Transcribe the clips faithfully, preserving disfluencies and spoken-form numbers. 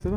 בסדר?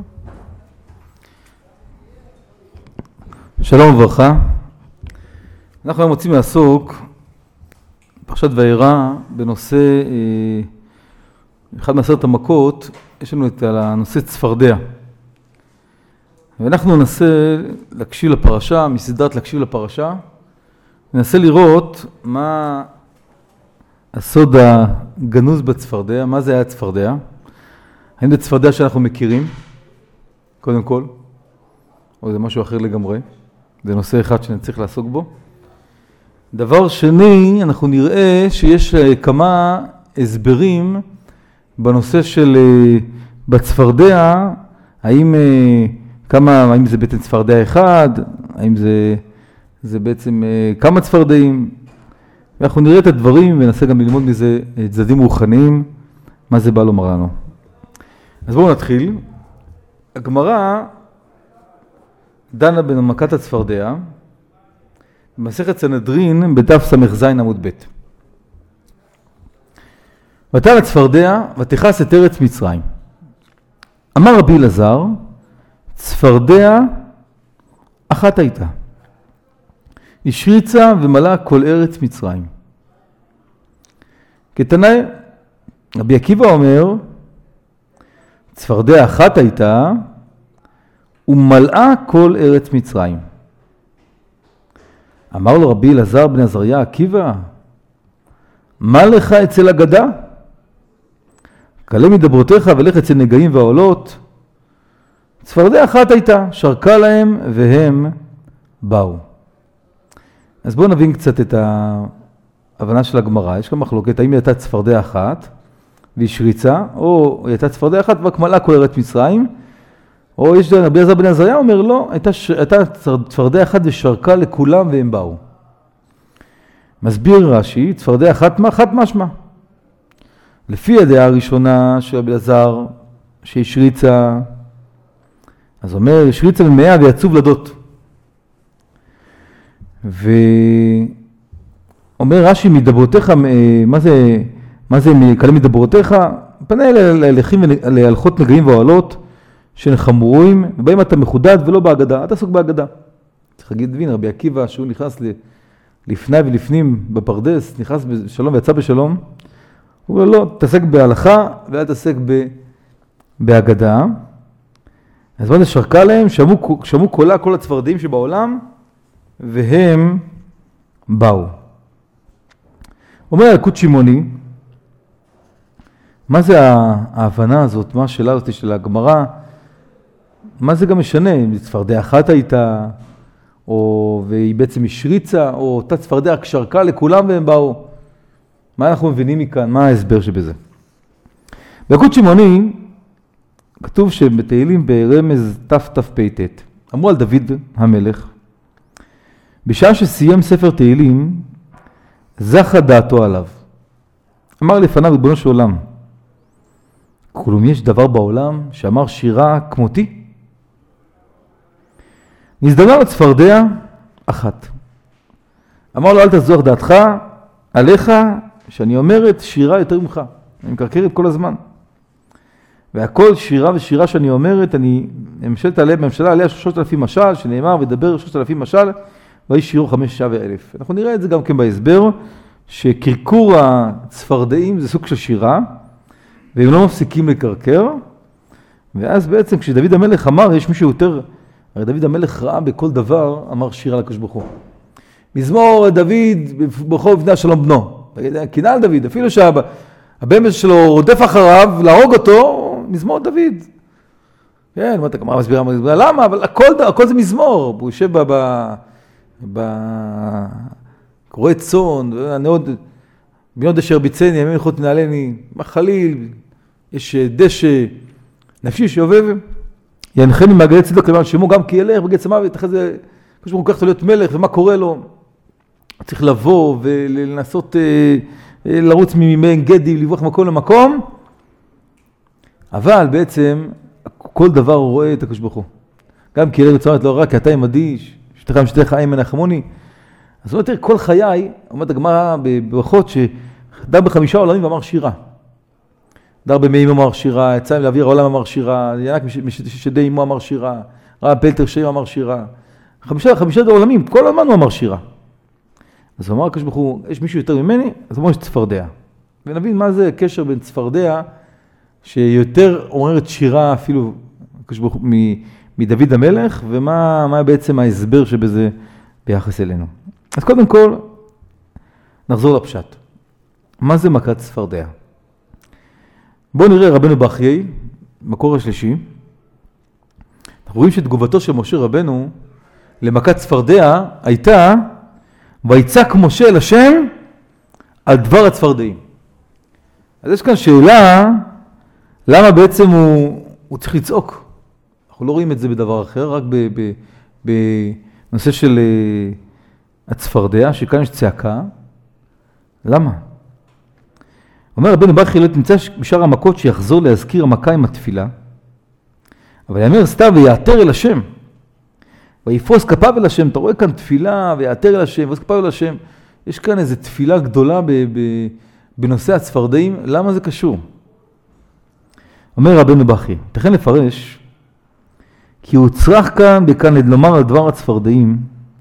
שלום וברכה. אנחנו היום רוצים לעסוק בפרשת וירא בנושא, אחד מעשרת המכות, יש לנו את הנושא צפרדע. ואנחנו ננסה להקשיב לפרשה, מסדרת להקשיב לפרשה, ננסה לראות מה הסוד הגנוז בצפרדע, מה זה היה צפרדע. האם זה צפרדע שאנחנו מכירים, קודם כל, או זה משהו אחר לגמרי, זה נושא אחד שנצטרך לעסוק בו. דבר שני, אנחנו נראה שיש כמה הסברים בנושא של בצפרדע, האם, כמה, האם זה בעצם צפרדע אחד, האם זה, זה בעצם כמה צפרדעים, ואנחנו נראה את הדברים וננסה גם ללמוד מזה צדדים רוחניים, מה זה בא לומר לנו. אז בואו נתחיל. הגמרא דנה במכת הצפרדע, במסכת סנהדרין בדף ס"ז עמוד ב'. ותעל הצפרדע ותכס את ארץ מצרים. אמר רבי אלעזר, צפרדע אחת הייתה, השריצה ומלאה כל ארץ מצרים. כתנאי, רבי עקיבא אומר, צפרדע אחת הייתה ומלאה כל ארץ מצרים. אמר לו רבי אלעזר בן עזריה, עקיבא, מה לך אצל אגדה? קלה מדברותיך ולך אצל נגעים ועולות. צפרדע אחת הייתה, שרקה להם והם באו. אז בואו נבין קצת את ההבנה של הגמרא. יש כאן מחלוקת, האם היא הייתה צפרדע אחת והיא שריצה, או היא הייתה צפרדע אחת ורק מלאה כל ארץ מצרים, או יש רבי אלעזר בן עזריה אומר לא, הייתה, הייתה צפרדע אחת ושרקה לכולם והם באו. מסביר רש"י, צפרדע אחת מה? אחת משמע. לפי הדעה הראשונה של רבי אלעזר, שהיא שריצה, אז אומר, שריצה ומאה ויצאו ולדות. ואומר רש"י, מדברותיך, מה זה, מה זה קלה מדברותיך? פנה להלכים ולהלכות נגעים ואוהלות, שהם חמורים, ובהם אתה מחודד ולא בהגדה, אתה עסוק בהגדה. צריך להגיד דבין, רבי עקיבא, שהוא נכנס לפני ולפנים בפרדס, נכנס בשלום ויצא בשלום, הוא אומר לא, תעסק בהלכה ואל תעסק בהגדה. אז מה זה שרקה להם? שמעו, שמעו קולה כל הצפרדעים שבעולם, והם באו. אומר ילקוט שמעוני, מה זה ההבנה הזאת, מה השאלה הזאת של הגמרא, מה זה גם משנה, אם צפרדע אחת הייתה, או והיא בעצם השריצה, או אותה צפרדע שרקה לכולם והם באו. מה אנחנו מבינים מכאן? מה ההסבר שבזה? בילקוט שמעוני, כתוב שבתהילים ברמז תתפ"ט, אמרו על דוד המלך, בשעה שסיים ספר תהילים, זכה דעתו עליו. אמר לפניו ריבונו של עולם, כלום יש דבר בעולם שאמר שירה כמותי? נזדמן לצפרדע אחת. אמר לו, אל תזוח דעתך עליך, שאני אומרת שירה יותר ממך. אני מקרקרת כל הזמן. והכל שירה ושירה שאני אומרת, אני ממשלת עליה, ממשלה עליה שלושת אלפים משל, שנאמר ודבר שלושת אלפים משל, והיא שירו חמש שעה ואלף. אנחנו נראה את זה גם כן בהסבר, שקרקור הצפרדעים זה סוג של שירה, והם לא מפסיקים לקרקר, ואז בעצם כשדוד המלך אמר, יש מישהו יותר, הרי דוד המלך ראה בכל דבר, אמר שירה לקדוש ברוך הוא. מזמור דוד ברחוב בני שלום בנו, קינה על דוד, אפילו שהבן שלו רודף אחריו, להרוג אותו, מזמור דוד. כן, מה אתה כמה מסבירה, מסבירה, למה? אבל הכל, הכל זה מזמור, הוא יושב ב... ב... קורא צאן, ועוד... ביום דשא ירביצני, ימים הלכות תנעלני, מחליל, יש דשא נפשי שיובב, ינחני מעגלי צדוק למען שמו, גם כי ילך בגץ המוות, אחרי זה, כשהוא כל כך להיות מלך, ומה קורה לו? צריך לבוא ולנסות לרוץ ממי גדי, לברוח מקום למקום, אבל בעצם, כל דבר הוא רואה את הקדוש ברוך הוא. גם כי ילך בגץ המוות לא רע, כי אתה עמדי, שתך משתך חיים מנחמוני, אז הוא אומר, כל חיי, אומרת הגמרא בברכות, שדם בחמישה עולמים ואמר שירה. דר במי אמו אמר שירה, יצא לאוויר העולם אמר שירה, ינק משדי אמו אמר שירה, רב פלטר שם אמר שירה. חמישה, חמישה עולמים, כל הזמן הוא אמר שירה. אז הוא אמר, כשבחור, יש מישהו יותר ממני? אז הוא אומר, יש צפרדע. ונבין מה זה הקשר בין צפרדע, שיותר אומרת שירה אפילו כשבחור, מדוד המלך, ומה מה בעצם ההסבר שבזה ביחס אלינו. אז קודם כל, נחזור לפשט. מה זה מכת צפרדע? בואו נראה רבנו בחיי, מקור השלישי. אנחנו רואים שתגובתו של משה רבנו למכת צפרדע הייתה, ויצעק משה אל השם על דבר הצפרדעים. אז יש כאן שאלה, למה בעצם הוא, הוא צריך לצעוק? אנחנו לא רואים את זה בדבר אחר, רק ב, ב, בנושא של הצפרדע, שכאן יש צעקה. למה? אומר רבנו בחיי, לא תמצא בשאר המכות שיחזור להזכיר המכה עם התפילה, אבל יאמר סתם ויעתר אל השם, ויפרוס כפיו אל השם. אתה רואה כאן תפילה ויעתר אל השם, ויפרוס כפיו אל השם. יש כאן איזו תפילה גדולה ב, ב, בנושא הצפרדעים. למה זה קשור? אומר רבנו בחיי, תכן לפרש, כי הוא צריך כאן וכאן לומר על דבר הצפרדעים,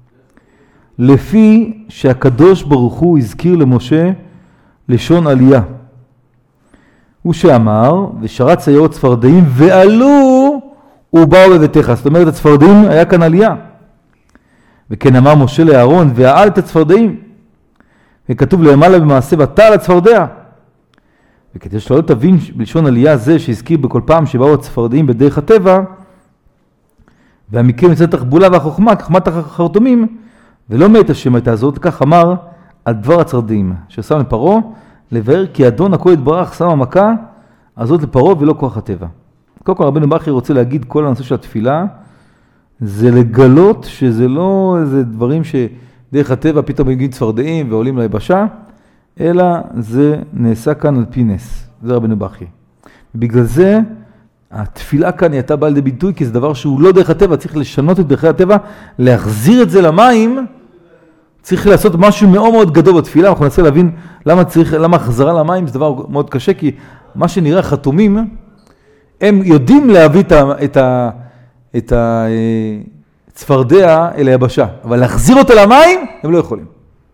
לפי שהקדוש ברוך הוא הזכיר למשה לשון עלייה. הוא שאמר, ושרץ היו צפרדעים ועלו ובאו בביתך. זאת אומרת, הצפרדעים היה כאן עלייה. וכן אמר משה לאהרון, והעל את הצפרדעים. וכתוב למעלה במעשה, ותעל הצפרדע. וכדי שלא תבין בלשון עלייה זה שהזכיר בכל פעם שבאו הצפרדעים בדרך הטבע, והמקרים יצא תחבולה והחוכמה, חכמת החרטומים, ולא מת השם הייתה זאת, כך אמר על דבר הצפרדעים, ששם לפרעה, לבאר כי אדון הכל יתברך שם המכה, אז זאת לפרעה ולא כוח הטבע. קודם כל רבנו בחיי רוצה להגיד כל הנושא של התפילה, זה לגלות שזה לא איזה דברים שדרך הטבע פתאום מגיעים צפרדעים ועולים ליבשה, אלא זה נעשה כאן על פי נס. זה רבנו בחיי. בגלל זה התפילה כאן הייתה באה לידי ביטוי, כי זה דבר שהוא לא דרך הטבע, צריך לשנות את דרכי הטבע, להחזיר את זה למים, צריך לעשות משהו מאוד מאוד גדול בתפילה. אנחנו ננסה להבין למה צריך, למה החזרה למים זה דבר מאוד קשה, כי מה שנראה חתומים, הם יודעים להביא את ה, את ה, את הצפרדע אל היבשה, אבל להחזיר אותה למים הם לא יכולים.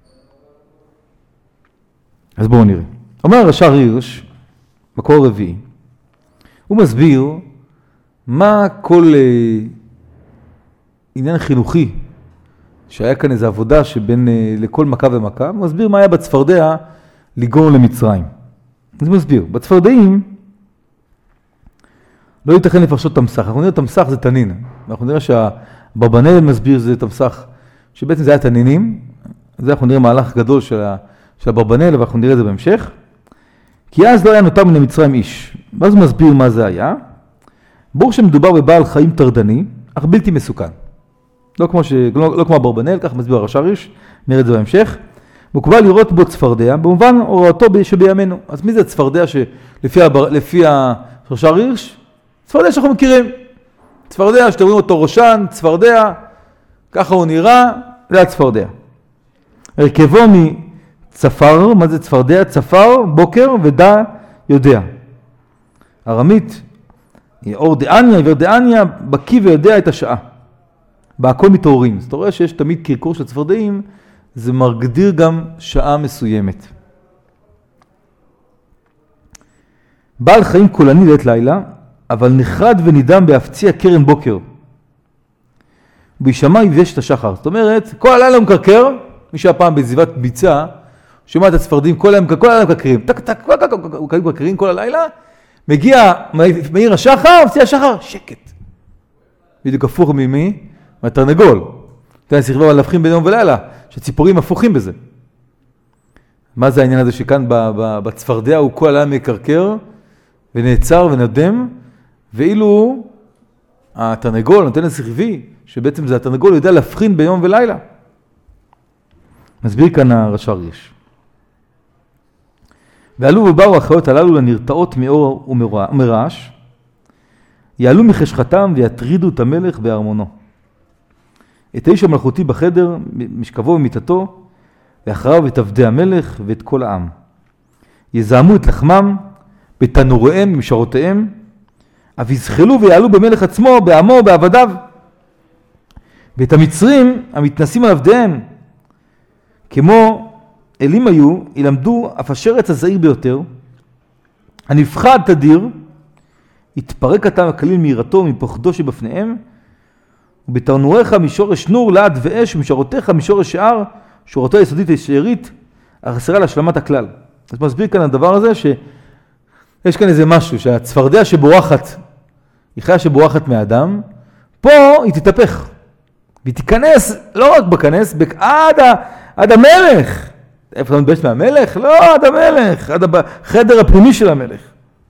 אז בואו נראה. אומר הרש"ר הירש, מקור רביעי, הוא מסביר מה כל אה, עניין חינוכי, שהיה כאן איזו עבודה שבין אה, לכל מכה ומכה, הוא מסביר מה היה בצפרדע לגרום למצרים. אז הוא מסביר, בצפרדעים לא ייתכן לפרשות תמסך. אנחנו נראה תמסך זה תנין. אנחנו נראה שהברבנאל מסביר זה תמסך, שבעצם זה היה תנינים. זה אנחנו נראה מהלך גדול של, ה, של הברבנאל, ואנחנו נראה את זה בהמשך. כי אז לא היה נותר מן המצרים איש. ואז הוא מסביר מה זה היה. ברור שמדובר בבעל חיים טרדני, אך בלתי מסוכן. לא כמו, ש... לא, לא כמו הברבנאל, כך מסביר הרש"ר הירש, נראה את זה בהמשך. מוקבל לראות בו צפרדע, במובן הוראתו שבימינו. אז מי זה הצפרדע שלפי הבר... לפי הרש"ר הירש? צפרדע שאנחנו מכירים. צפרדע שאתם רואים אותו ראשן, צפרדע, ככה הוא נראה, זה הצפרדע. הרכבו מצפר, מה זה צפרדע? צפר, בוקר ודע יודע. ארמית, אור דעניה, עבר דעניה, בקיא ויודע את השעה. בהכל מתעוררים. אז אתה רואה שיש תמיד קרקור של צפרדעים, זה מגדיר גם שעה מסוימת. בעל חיים קולני לעת לילה, אבל נחרד ונידם בהפציע קרן בוקר. בישמע יבש את השחר. זאת אומרת, כל הלילה הוא מקרקר, מי שהפעם בזיבת ביצה, שומע את הצפרדעים, כל הלילה הם מקרקרים. טק, טק, הוא מקרקרים כל הלילה, מגיע מאיר השחר, הפציע השחר, שקט. בדיוק הפוך ממי? מהתרנגול. אתה יודע, צריך לא להבחין בין יום ולילה, שציפורים הפוכים בזה. מה זה העניין הזה שכאן בצפרדע הוא כל הלילה מקרקר, ונעצר ונדם, ואילו התרנגול נותן לסחבי, שבעצם זה התרנגול יודע להבחין ביום ולילה. מסביר כאן הרש"ר הירש. ועלו ובאו החיות הללו לנרתעות מאור ומרעש, יעלו מחשכתם ויטרידו את המלך בארמונו. את האיש המלכותי בחדר, משכבו ומיטתו, ואחריו את עבדי המלך ואת כל העם. יזעמו את לחמם, בתנוריהם, במשרותיהם, אף יזחלו ויעלו במלך עצמו, בעמו, בעבדיו. ואת המצרים המתנסים על עבדיהם, כמו אלים היו, ילמדו אף השרץ הזעיר ביותר, הנפחד תדיר, יתפרק הטעם הכליל מיראתו ומפוחדו שבפניהם, ובתנוריך משורש נור, לעד ואש, ומשרותיך משורש שער, שורתו היסודית הישארית, החסרה להשלמת הכלל. אז מסביר כאן הדבר הזה, שיש כאן איזה משהו, שהצפרדע שבורחת, היא חיה שבורחת מהאדם, פה היא תתהפך, והיא תיכנס, לא רק בכנס, עד, ה, עד המלך. איפה אתה מתבייש מהמלך? לא, עד המלך, עד החדר הפנימי של המלך.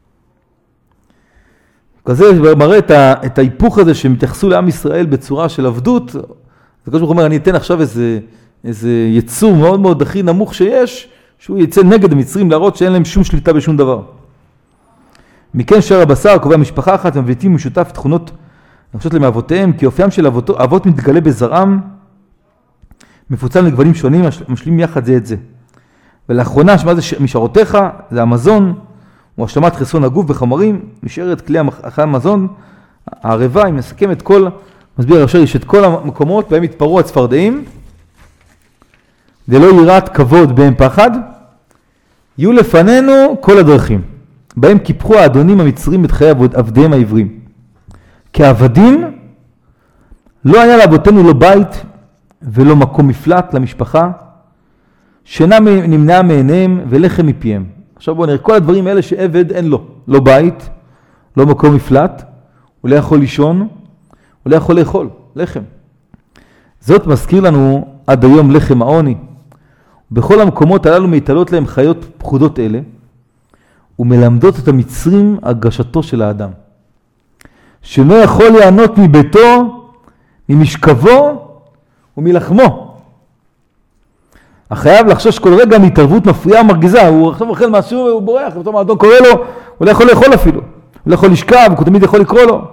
כזה מראה את, ה, את ההיפוך הזה שהם התייחסו לעם ישראל בצורה של עבדות. זה כמו שאומר, אני אתן עכשיו איזה, איזה יצור מאוד מאוד הכי נמוך שיש, שהוא יצא נגד המצרים להראות שאין להם שום שליטה בשום דבר. מכן שער הבשר קובע משפחה אחת, מבליטים משותף תכונות נחשות להם אבותיהם, כי אופיים של אבות, אבות מתגלה בזרעם, מפוצל לגוונים שונים, משלים יחד זה את זה. ולאחרונה, שמה זה משרותיך, זה המזון, הוא השלמת חסרון הגוף וחומרים, נשארת כלי המזון, הערבה, היא מסכם את כל, מסביר הרש"ר, יש את כל המקומות בהם התפרעו הצפרדעים, ולא יראת כבוד בהם פחד, יהיו לפנינו כל הדרכים, בהם קיפחו האדונים המצרים את חיי עבדיהם העברים. כעבדים, לא היה לאבותינו לא בית ולא מקום מפלט למשפחה, שינה נמנעה מעיניהם ולחם מפיהם. עכשיו בואו נראה, כל הדברים האלה שעבד אין לו, לא בית, לא מקום מפלט, הוא לא יכול לישון, הוא לא יכול לאכול, לחם. זאת מזכיר לנו עד היום לחם העוני. בכל המקומות הללו מיטלות להם חיות פחודות אלה, ומלמדות את המצרים הרגשתו של האדם. שלא יכול ליהנות מביתו, ממשכבו ומלחמו. החייב לחשוש כל רגע מהתערבות מפריעה ומרגיזה, הוא עכשיו אוכל משהו והוא בורח, ופתאום האדון קורא לו, הוא לא יכול לאכול אפילו, הוא לא יכול לשכב, הוא תמיד יכול לקרוא לו.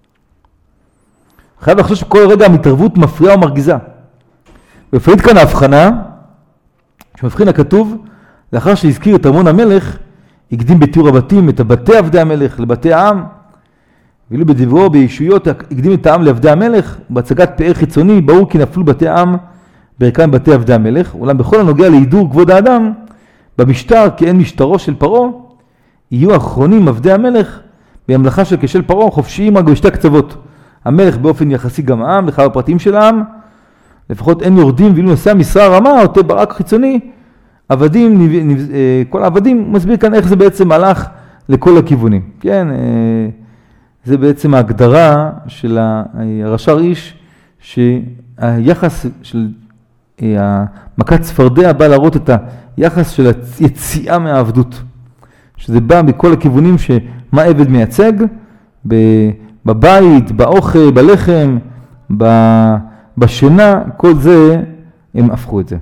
החייב לחשוש כל רגע מהתערבות מפריעה ומרגיזה. ולפעמים כאן ההבחנה, שמבחין הכתוב, לאחר שהזכיר את ארמון המלך, הקדים בתיאור הבתים את בתי עבדי המלך לבתי העם, ואילו בדברו בישויות הקדים את העם לעבדי המלך, בהצגת פאר חיצוני, ברור כי נפלו בתי העם בערכם בתי עבדי המלך, אולם בכל הנוגע להידור כבוד האדם, במשטר כי אין משטרו של פרעה, יהיו אחרונים עבדי המלך בממלכה של כשל פרעה, חופשיים רק בשתי הקצוות. המלך באופן יחסי גם העם, לחב הפרטים של העם, לפחות אין יורדים, ואילו נושא המשרה הרמה, אותו ברק חיצוני, עבדים, כל העבדים, הוא מסביר כאן איך זה בעצם הלך לכל הכיוונים. כן, זה בעצם ההגדרה של הרש"ר איש, שהיחס של המכת צפרדע בא להראות את היחס של היציאה מהעבדות. שזה בא בכל הכיוונים שמה עבד מייצג, בבית, באוכל, בלחם, בשינה, כל זה הם הפכו את זה.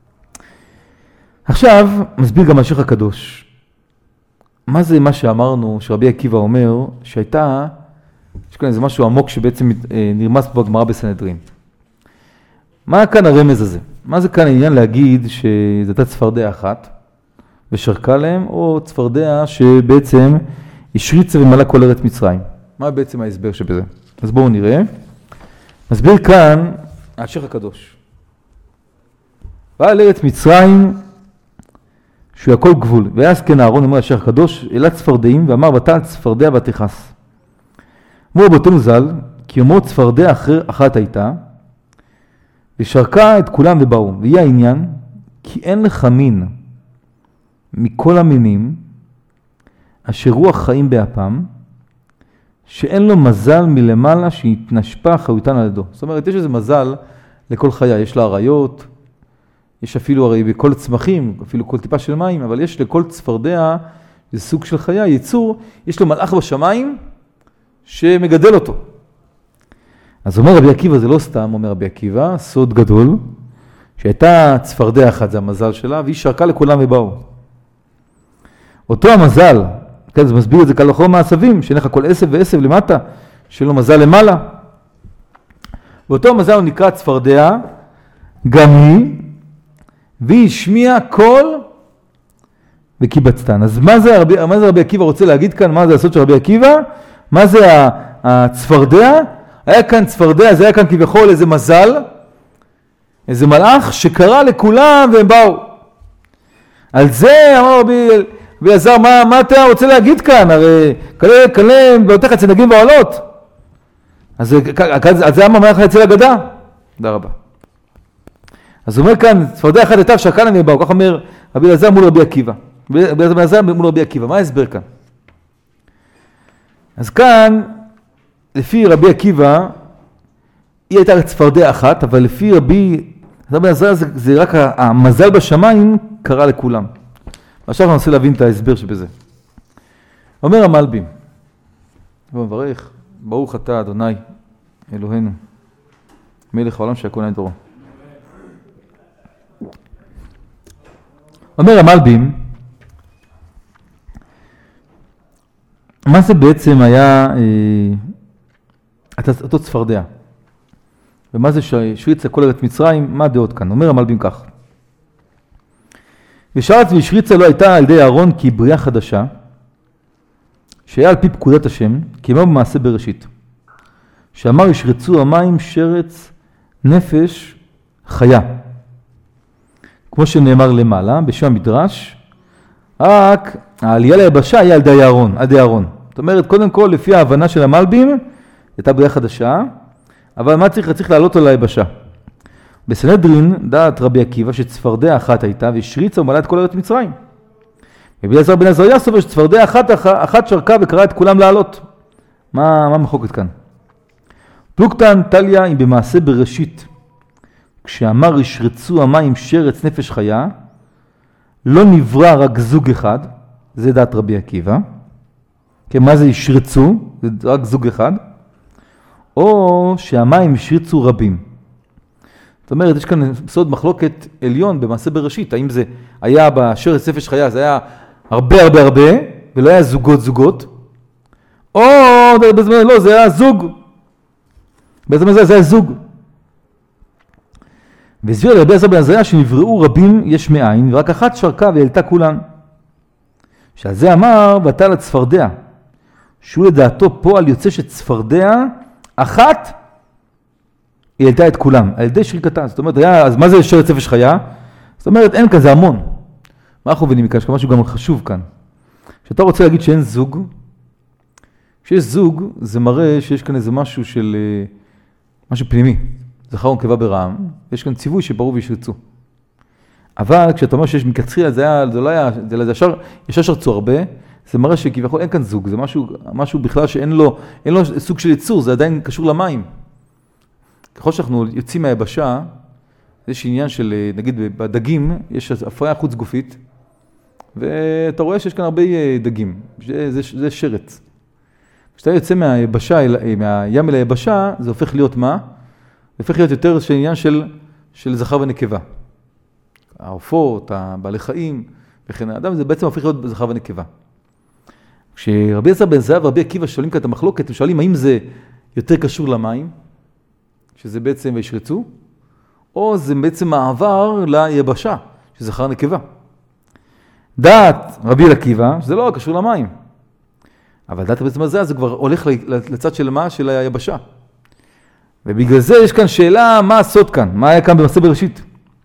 עכשיו מסביר גם השייח הקדוש. מה זה מה שאמרנו, שרבי עקיבא אומר, שהייתה, יש כאן איזה משהו עמוק שבעצם נרמז פה בגמרא בסנהדרין. מה כאן הרמז הזה? מה זה כאן העניין להגיד שזו הייתה צפרדע אחת ושרקה להם, או צפרדע שבעצם השריצה ומלאה כל ארץ מצרים? מה בעצם ההסבר שבזה? אז בואו נראה. מסביר כאן השייח הקדוש. בא אל ארץ מצרים שהוא הכל גבול. ואז כן אהרון אומר השייח הקדוש, אלת צפרדעים, ואמר ותעל צפרדע ותכעס. אמרו רבותינו ז"ל, כי אומרו צפרדע אחר, אחת הייתה, ושרקה את כולם ובאו. ויהיה העניין, כי אין לך מין מכל המינים, אשר רוח חיים באפם, שאין לו מזל מלמעלה שהתנשפה חיותן על ידו. זאת אומרת, יש איזה מזל לכל חיה, יש לה עריות, יש אפילו הרי בכל צמחים, אפילו כל טיפה של מים, אבל יש לכל צפרדע, זה סוג של חיה, יצור, יש לו מלאך בשמיים שמגדל אותו. אז אומר רבי עקיבא, זה לא סתם, אומר רבי עקיבא, סוד גדול, שהייתה צפרדע אחת, זה המזל שלה, והיא שרקה לכולם ובאו. אותו המזל, כן, זה מסביר את זה כלכו מעשבים, שאין לך כל עשב ועשב למטה, שאין לו מזל למעלה. ואותו המזל הוא נקרא צפרדע, גם היא, והיא השמיעה קול וקיבצתן. אז מה זה, רבי, מה זה רבי עקיבא רוצה להגיד כאן? מה זה הסוד של רבי עקיבא? מה זה הצפרדע? היה כאן צפרדע, זה היה כאן כביכול איזה מזל, איזה מלאך שקרא לכולם והם באו. על זה אמר רבי אלעזר, מה, מה אתה רוצה להגיד כאן? הרי כלה, כלה, באותך הצנגים בעולות. אז על זה אמר מלאך יצא לגדה. תודה רבה. אז הוא אומר כאן, צפרדע אחת הייתה שקרא להם והם באו. כך אומר רבי אלעזר מול רבי עקיבא. רבי אלעזר מול רבי עקיבא. מה ההסבר כאן? אז כאן, לפי רבי עקיבא, היא הייתה צפרדע אחת, אבל לפי רבי אלעזר זה, זה רק המזל בשמיים קרה לכולם. עכשיו אני רוצה להבין את ההסבר שבזה. אומר המלבים, הוא מברך, ברוך אתה אדוני אלוהינו, מלך העולם שהכל נהיה דורו. אומר המלבים, מה זה בעצם היה אה, אותו צפרדע? ומה זה שריצה כל ארץ מצרים? מה הדעות כאן? אומר המלבים כך. ושרת ושריצה לא הייתה על ידי אהרון כי בריאה חדשה, שהיה על פי פקודת השם, כמו במעשה בראשית. שאמר ישרצו המים שרץ נפש חיה. כמו שנאמר למעלה, בשם המדרש, רק העלייה ליבשה היה על ידי אהרון, על ידי אהרון. זאת אומרת, קודם כל, לפי ההבנה של המלבים, הייתה בריאה חדשה, אבל מה צריך? צריך לעלות על היבשה. בסנהדרין, דעת רבי עקיבא, שצפרדע אחת הייתה, ושריצה ומלאה את כל ארץ מצרים. רבי אלעזר בן עזריה סובר שצפרדע אחת, אחת שרקה וקראה את כולם לעלות. מה, מה מחוקת כאן? פלוגתן תליה היא במעשה בראשית. כשאמר ישרצו המים שרץ נפש חיה, לא נברא רק זוג אחד, זה דעת רבי עקיבא. כן, מה זה ישרצו? זה רק זוג אחד. או שהמים ישרצו רבים. זאת אומרת, יש כאן סוד מחלוקת עליון במעשה בראשית. האם זה היה בשרץ נפש חיה, זה היה הרבה הרבה הרבה, ולא היה זוגות זוגות. או, בזמן, לא, זה היה זוג. בזמן זה, זה היה זוג. והסביר לרבי אלעזר בן עזריה שנבראו רבים יש מאין, ורק אחת שרקה והעלתה כולן. שעל זה אמר, ואתה לצפרדע, שהוא לדעתו פועל יוצא שצפרדע אחת, היא העלתה את כולם, על ידי שריקתה. זאת אומרת, היה, אז מה זה שרץ נפש חיה? זאת אומרת, אין כאן, זה המון. מה אנחנו מבינים מכאן? שמשהו גם חשוב כאן. כשאתה רוצה להגיד שאין זוג, כשיש זוג, זה מראה שיש כאן איזה משהו של, משהו פנימי. זכר ונקבה ברעם, יש כאן ציווי שברור וישרצו. אבל כשאתה אומר שיש מקצריה, זה, היה, זה לא היה, זה, זה ישר, ישר שרצו הרבה, זה מראה שכביכול אין כאן זוג, זה משהו, משהו בכלל שאין לו, אין לו סוג של יצור, זה עדיין קשור למים. ככל שאנחנו יוצאים מהיבשה, יש עניין של, נגיד בדגים, יש הפריה חוץ גופית, ואתה רואה שיש כאן הרבה דגים, זה, זה, זה שרץ. כשאתה יוצא מהיבשה, מהים אל היבשה, זה הופך להיות מה? זה הופך להיות יותר עניין של, של זכר ונקבה. העופות, הבעלי חיים, וכן האדם, זה בעצם הופך להיות זכר ונקבה. כשרבי אלעזר בן עזריה ורבי עקיבא שואלים כאן את המחלוקת, הם שואלים האם זה יותר קשור למים, שזה בעצם וישרצו, או זה בעצם מעבר ליבשה, שזה זכר נקבה. דעת רבי עקיבא, שזה לא קשור למים. אבל דעת רבי אלעזר בן עזריה זה כבר הולך לצד של מה? של היבשה. ובגלל זה יש כאן שאלה, מה הסוד כאן? מה היה כאן במעשה בראשית?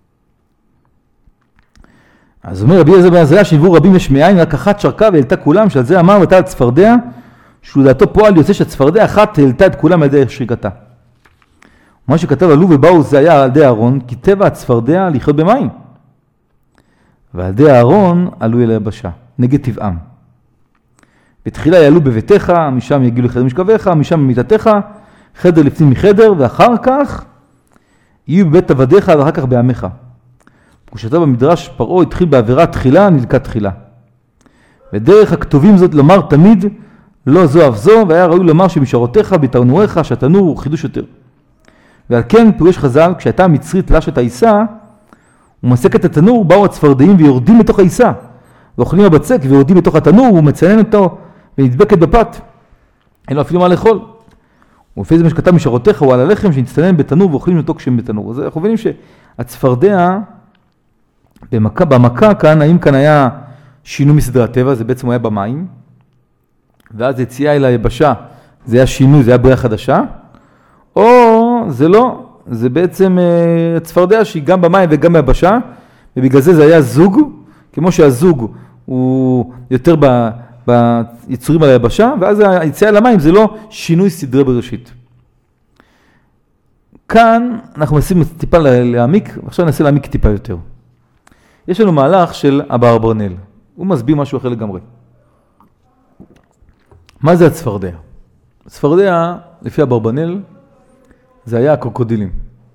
אז אומר רבי אלעזר בן עזריה שנבראו רבים יש מאין, רק אחת שרקה והעלתה כולם, שעל זה אמר ואתה הצפרדע, שהוא דעתו פועל יוצא שהצפרדע אחת העלתה את כולם על ידי שריקתה. מה שכתב עלו ובאו זה היה על ידי אהרון, כי טבע הצפרדע לחיות במים. ועל ידי אהרון עלו אל היבשה, נגד טבעם. בתחילה יעלו בביתך, משם יגיעו לחדר משכבך, משם במיטתך, חדר לפנים מחדר, ואחר כך יהיו בבית עבדיך ואחר כך בעמך. כשכתב במדרש פרעה התחיל בעבירה תחילה, נלקה תחילה. ודרך הכתובים זאת לומר תמיד, לא זו אף זו, והיה ראוי לומר שמשערותיך בתרנוריך, שהתנור הוא חידוש יותר. ועל כן פירוש חז"ל, כשהייתה המצרית לשת העיסה, ומסק את התנור, באו הצפרדעים ויורדים לתוך העיסה, ואוכלים הבצק ויורדים לתוך התנור, ומצנן אותו ונדבקת בפת. אין לו אפילו מה לאכול. ולפי זה מה שכתב משערותיך הוא על הלחם שנצטנן בתנור ואוכלים אותו כשהם בתנור. אז אנחנו מבינים שהצפרדע, במכה, במכה כאן, האם כאן היה שינוי מסדרי הטבע, זה בעצם היה במים, ואז יציאה אל היבשה, זה היה שינוי, זה היה בריאה חדשה, או זה לא, זה בעצם uh, צפרדע שהיא גם במים וגם ביבשה, ובגלל זה זה היה זוג, כמו שהזוג הוא יותר ב, ביצורים על היבשה, ואז היציאה אל המים זה לא שינוי סדרי בראשית. כאן אנחנו מנסים טיפה להעמיק, ועכשיו ננסה להעמיק טיפה יותר. יש לנו מהלך של אברבנאל, הוא מסביר משהו אחר לגמרי. מה זה הצפרדע? הצפרדע, לפי אברבנאל, זה היה הקרוקודילים.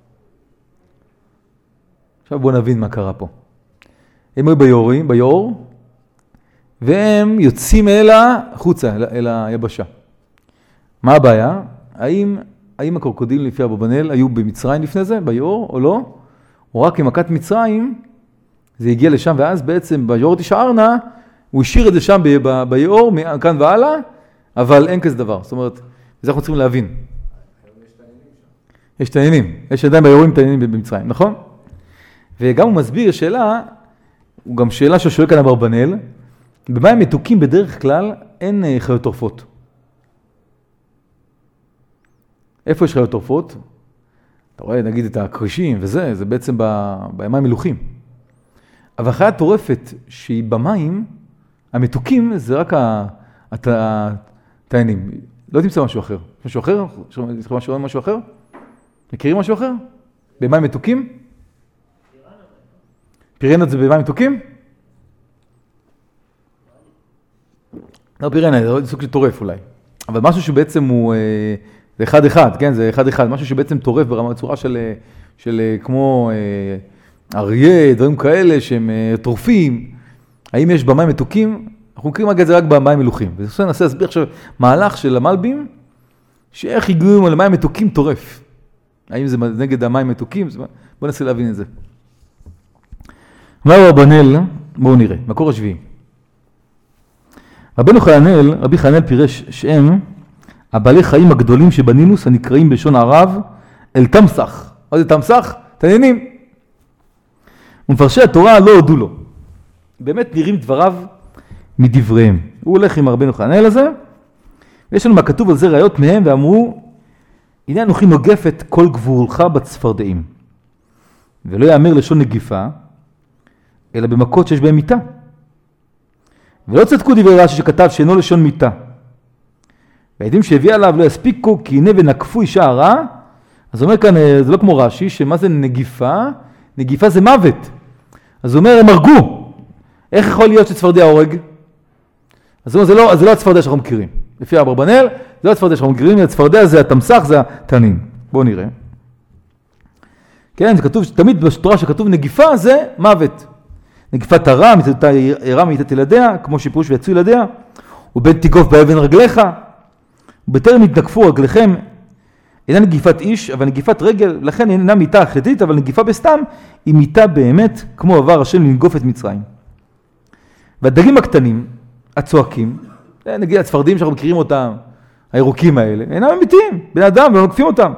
עכשיו בואו נבין מה קרה פה. הם היו ביורים, ביור, והם יוצאים אלה, חוצה, אל, אל היבשה. מה הבעיה? האם, האם הקרוקודילים לפי אברבנאל היו במצרים לפני זה, ביור, או לא? או רק עם מכת מצרים, זה הגיע לשם, ואז בעצם ביור תשערנה, הוא השאיר את זה שם ב, ב, ביור, מכאן והלאה, אבל אין כזה דבר. זאת אומרת, זה אנחנו צריכים להבין. יש תעניינים. יש עדיין ביורים תעניינים במצרים, נכון? וגם הוא מסביר שאלה, הוא גם שאלה ששואל כאן אברבנאל, במים מתוקים בדרך כלל אין חיות טורפות. איפה יש חיות טורפות? אתה רואה, נגיד את הקרישים וזה, זה בעצם במים מלוכים. אבל חיה טורפת שהיא במים, המתוקים זה רק התעניינים. לא תמצא משהו אחר. משהו אחר? משהו, משהו אחר? מכירים משהו אחר? במים מתוקים? פירנה זה במים מתוקים? לא פירנה, זה סוג של טורף אולי. אבל משהו שבעצם הוא, זה אחד אחד, כן? זה אחד אחד. משהו שבעצם טורף ברמה בצורה של, של כמו אריה, דברים כאלה שהם טורפים. האם יש במים מתוקים? אנחנו מכירים את זה רק במים מלוכים. וזה ננסה להסביר עכשיו מהלך של המלבים, שאיך הגיעו למים מתוקים טורף. האם זה נגד המים מתוקים? בואו ננסה להבין את זה. אומר אברבנאל, בואו נראה, מקור השביעי. רבנו חננאל, רבי חננאל פירש שהם הבעלי חיים הגדולים שבנילוס הנקראים בלשון ערב אל תמסך. מה זה תמסך? תעניינים. ומפרשי התורה לא הודו לו. באמת נראים דבריו מדבריהם. הוא הולך עם רבנו חננאל הזה, ויש לנו מה כתוב על זה ראיות מהם, ואמרו, הנה אנוכי נוגף את כל גבולך בצפרדעים, ולא יאמר לשון נגיפה, אלא במכות שיש בהם מיטה. ולא צדקו דברי רש"י שכתב שאינו לשון מיטה. והעדים שהביא עליו לא יספיקו, כי הנה ונקפו אישה הרע. אז הוא אומר כאן, זה לא כמו רש"י, שמה זה נגיפה? נגיפה זה מוות. אז הוא אומר, הם הרגו. איך יכול להיות שצפרדע הורג? אז הוא אומר, זה לא, זה לא הצפרדע שאנחנו מכירים. לפי אברבנאל, זה לא הצפרדע שאנחנו מכירים, הצפרדע זה התמסך, זה התנין. בואו נראה. כן, זה כתוב, תמיד בתורה שכתוב נגיפה זה מוות. נגיפת הרע, מתתה הרע מיתת ילדיה, כמו שפירוש ויצאו ילדיה, ובין תיגוף באבן רגליך, ובטרם יתנקפו רגליכם, אינה נגיפת איש, אבל נגיפת רגל, לכן אינה מיתה החטאית, אבל נגיפה בסתם, היא מיתה באמת, כמו עבר השם לנגוף את מצרים. והדגים הקטנים, הצועקים, נגיד הצפרדים שאנחנו מכירים אותם, הירוקים האלה, אינם אמיתיים, בני אדם, ולא נוקפים אותם.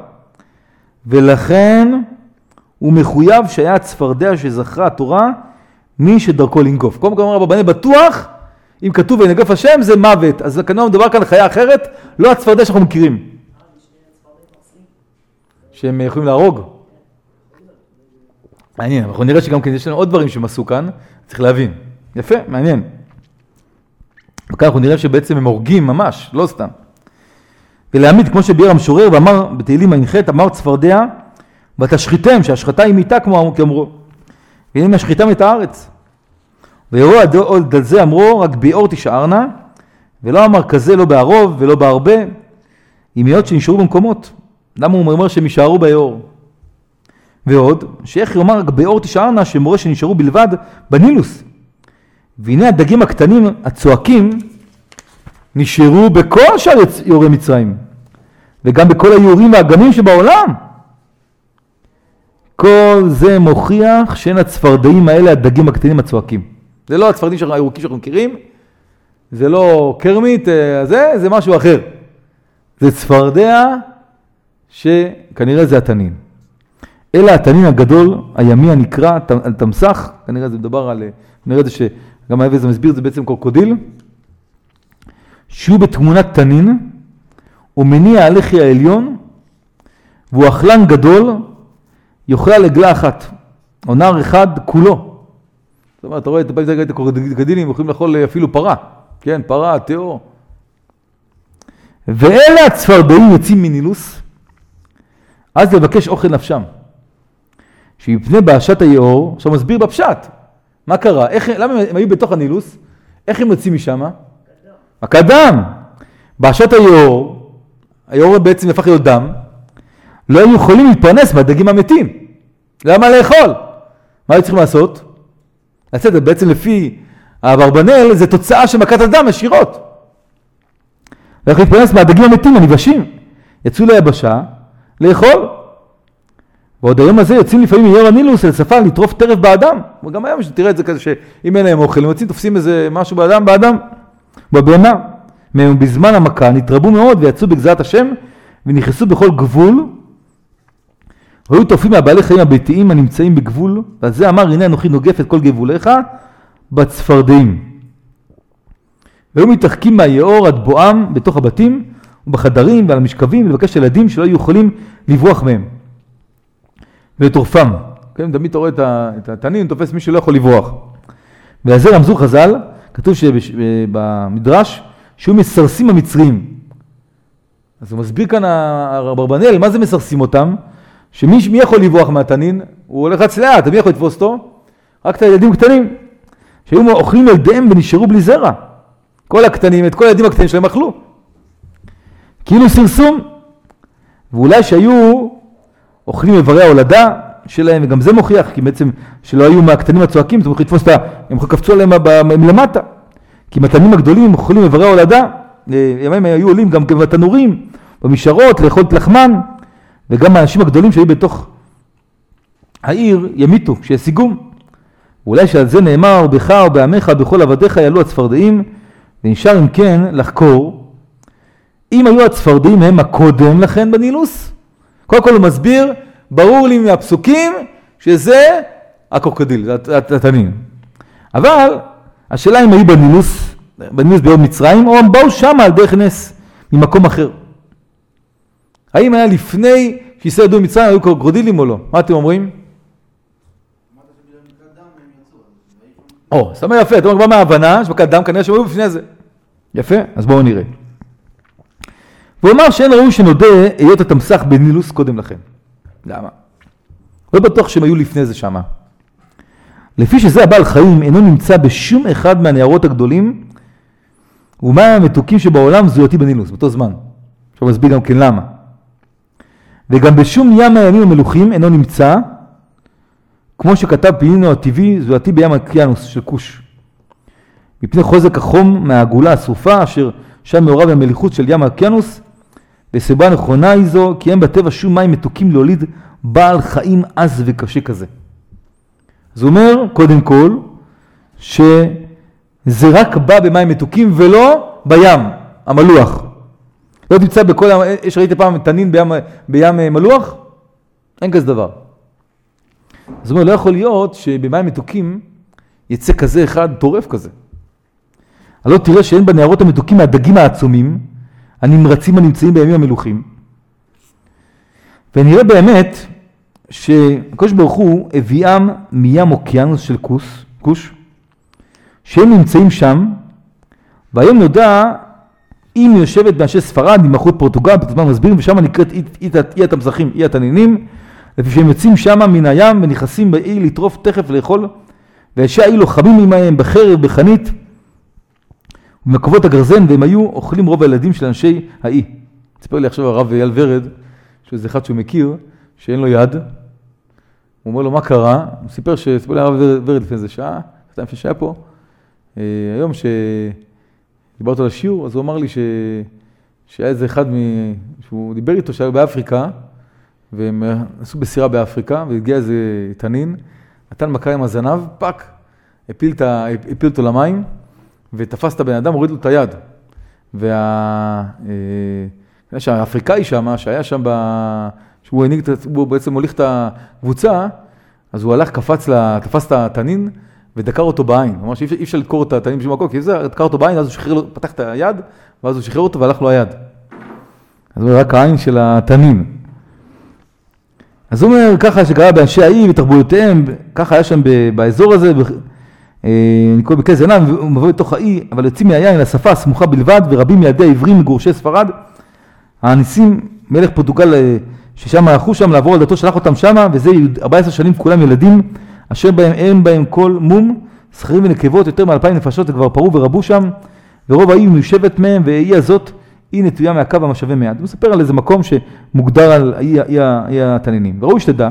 ולכן הוא מחויב שהיה הצפרדע שזכרה התורה, מי שדרכו לנגוף. קודם כל אומר אברבנאל בטוח, אם כתוב ונגף השם זה מוות. אז כנראה מדובר כאן חיה אחרת, לא הצפרדע שאנחנו מכירים. שהם יכולים להרוג. מעניין, אנחנו נראה שגם כן יש לנו עוד דברים שהם עשו כאן, צריך להבין. יפה, מעניין. וכאן אנחנו נראה שבעצם הם הורגים ממש, לא סתם. ולהעמיד, כמו שביאר המשורר ואמר בתהילים ע"ח, אמר צפרדע, ותשחיתם, שהשחטה היא מיתה כמו אמרו. והנה משחיתם את הארץ. ויראו עוד על זה אמרו, רק ביאור תשערנה, ולא אמר כזה לא בערוב ולא בהרבה, עם היות שנשארו במקומות. למה הוא אומר שהם יישארו ביאור? ועוד, שאיך יאמר רק ביאור תשערנה, שמורה שנשארו בלבד בנילוס. והנה הדגים הקטנים הצועקים, נשארו בכל שאר יורי מצרים, וגם בכל היורים והאגמים שבעולם. כל זה מוכיח שאין הצפרדעים האלה הדגים הקטנים הצועקים. זה לא הצפרדעים הירוקים שאנחנו מכירים, זה לא קרמית, זה, זה משהו אחר. זה צפרדע שכנראה זה התנין. אלא התנין הגדול, הימי הנקרא, תמסך, כנראה זה מדבר על, נראה זה גם האבז המסביר, זה בעצם קרוקודיל, שהוא בתמונת תנין, הוא מניע הלחי העליון, והוא אכלן גדול, יאכל על עגלה אחת, או נער אחד כולו. זאת אומרת, אתה רואה, אתה פעם את הקרוקודילים, יכולים לאכול אפילו פרה, כן, פרה, תיאור. ואלה הצפרדעים יוצאים מנילוס, אז לבקש אוכל נפשם. שיפנה בהשת היאור, עכשיו מסביר בפשט, מה קרה? איך, למה הם היו בתוך הנילוס? איך הם יוצאים משם? הקדם. בהשת היאור, היאור בעצם הפך להיות דם, לא היו יכולים להתפרנס מהדגים המתים. למה לאכול? מה היו צריכים לעשות? לצאת, בעצם לפי האברבנאל, זה תוצאה של מכת הדם ישירות. והלכו להתפרנס מהדגים המתים, הנבשים. יצאו ליבשה, לאכול. ועוד היום הזה יוצאים לפעמים מיאור הנילוס אל שפה לטרוף טרף באדם. וגם היום תראה את זה כזה שאם אין להם אוכל, הם יוצאים תופסים איזה משהו באדם, באדם, בבהמה. מהם בזמן המכה נתרבו מאוד ויצאו בגזרת השם ונכנסו בכל גבול. והיו טורפים מהבעלי חיים הביתיים הנמצאים בגבול, ועל זה אמר, הנה אנוכי נוגף את כל גבוליך בצפרדעים. והיו מתרחקים מהיאור עד בואם בתוך הבתים ובחדרים ועל המשכבים לבקש ילדים שלא היו יכולים לברוח מהם. ולטורפם. כן, תמיד אתה רואה את התנין, תופס מי שלא יכול לברוח. ועל זה רמזו חז"ל, כתוב שבמדרש, שהוא מסרסים המצרים. אז הוא מסביר כאן האברבנאל, מה זה מסרסים אותם? שמי יכול לברוח מהתנין? הוא הולך רץ לאט, מי יכול לתפוס אותו? רק את הילדים קטנים. שהיו אוכלים ילדיהם ונשארו בלי זרע. כל הקטנים, את כל הילדים הקטנים שלהם אכלו. כאילו סרסום. ואולי שהיו אוכלים איברי ההולדה שלהם, וגם זה מוכיח, כי בעצם שלא היו מהקטנים הצועקים, הם יכולים לתפוס אותה, הם קפצו עליהם למטה. כי מהתנים הגדולים אוכלים איברי ההולדה, ימים היו עולים גם בתנורים, במשארות, לאכול את לחמן, וגם האנשים הגדולים שהיו בתוך העיר ימיתו, כשישיגום. ואולי שעל זה נאמר, בך ובעמך בכל עבדיך יעלו הצפרדעים, ונשאר אם כן לחקור, אם היו הצפרדעים הם הקודם לכן בנילוס, קודם כל הוא מסביר, ברור לי מהפסוקים, שזה הקרוקודיל, זה התנין. אבל השאלה אם היו בנילוס, בנילוס ביום מצרים, או הם באו שם על דרך נס, ממקום אחר. האם היה לפני שישראל ידעו מצרים, היו קרוקודילים או לא? מה אתם אומרים? או, סתם יפה, אתה אומר כבר מההבנה, שבקת דם כנראה שהם היו בפני זה. יפה, אז בואו נראה. והוא אמר שאין ראוי שנודע היות התמסך בנילוס קודם לכן. למה? לא בטוח שהם היו לפני זה שמה. לפי שזה הבעל חיים אינו נמצא בשום אחד מהנערות הגדולים, ומה המתוקים שבעולם זוהתי בנילוס, באותו זמן. עכשיו מסביר גם כן למה. וגם בשום ים הימים המלוכים אינו נמצא, כמו שכתב פינינו הטבעי, זוהתי בים אוקיינוס של כוש. מפני חוזק החום מהעגולה השרופה, אשר שם מעורב המליחות של ים האוקיינוס, וסיבה נכונה היא זו, כי אין בטבע שום מים מתוקים להוליד בעל חיים עז וקשה כזה. זה אומר, קודם כל, שזה רק בא במים מתוקים ולא בים, המלוח. לא תמצא בכל, יש ראיתי פעם תנין בים, בים מלוח? אין כזה דבר. זאת אומרת, לא יכול להיות שבמים מתוקים יצא כזה אחד טורף כזה. אבל לא תראה שאין בנערות המתוקים מהדגים העצומים, הנמרצים הנמצאים בימים המלוכים. ונראה באמת שהקדוש ברוך הוא הביאם מים אוקיינוס של כוש, כוש, שהם נמצאים שם, והיום נודע אם יושבת באנשי ספרד, עם מלכות פורטוגל, בזמן מסבירים, ושם נקראת אי, אי, אי התמזכים, אי התנינים, לפי שהם יוצאים שם מן הים ונכנסים באי לטרוף תכף לאכול, ואנשי האי לוחמים עמהם בחרב, בחנית, ומקוות הגרזן, והם היו אוכלים רוב הילדים של אנשי האי. סיפר לי עכשיו הרב אייל ורד, שזה אחד שהוא מכיר, שאין לו יד. הוא אומר לו, מה קרה? הוא סיפר שסיפר לי הרב ורד לפני איזה שעה, שתיים לפני שעה פה. היום שדיברתי על השיעור, אז הוא אמר לי ש... שהיה איזה אחד מ... שהוא דיבר איתו שהיה באפריקה, והם עשו בסירה באפריקה, והגיע איזה תנין, נתן מכה עם הזנב, פק, הפיל, את ה... הפיל אותו למים, ותפס את הבן אדם, הוריד לו את היד. וה... שהאפריקאי שם, שהיה שם, ב... שהוא, הניג... הוא בעצם מוליך את הקבוצה, אז הוא הלך, קפץ, לה... תפס את התנין, ודקר אותו בעין. הוא אמר שאי אפשר לדקור את התנים בשום מקום, כי זה, דקר אותו בעין, אז הוא שחרר, פתח את היד, ואז הוא שחרר אותו והלך לו היד. אז הוא רק העין של התנים. אז הוא אומר, ככה שקרה באנשי העיר ותרבויותיהם, ככה היה שם באזור הזה, אני קורא בכס עיניים, הוא מבוא לתוך האי, אבל יוצאים מהיין לשפה הסמוכה בלבד, ורבים מידי העברים מגורשי ספרד. הניסים, מלך פורטוגל, ששם הלכו שם לעבור על דתו, שלח אותם שם, וזה ארבע עשרה שנים כולם ילדים, אשר בהם אין בהם כל מום, זכרים ונקבות, יותר מאלפיים נפשות כבר פרו ורבו שם, ורוב האי מיושבת מהם, והאי הזאת היא נטויה מהקו המשווה מעט. הוא מספר על איזה מקום שמוגדר על האי, האי, האי התנינים. וראוי שתדע,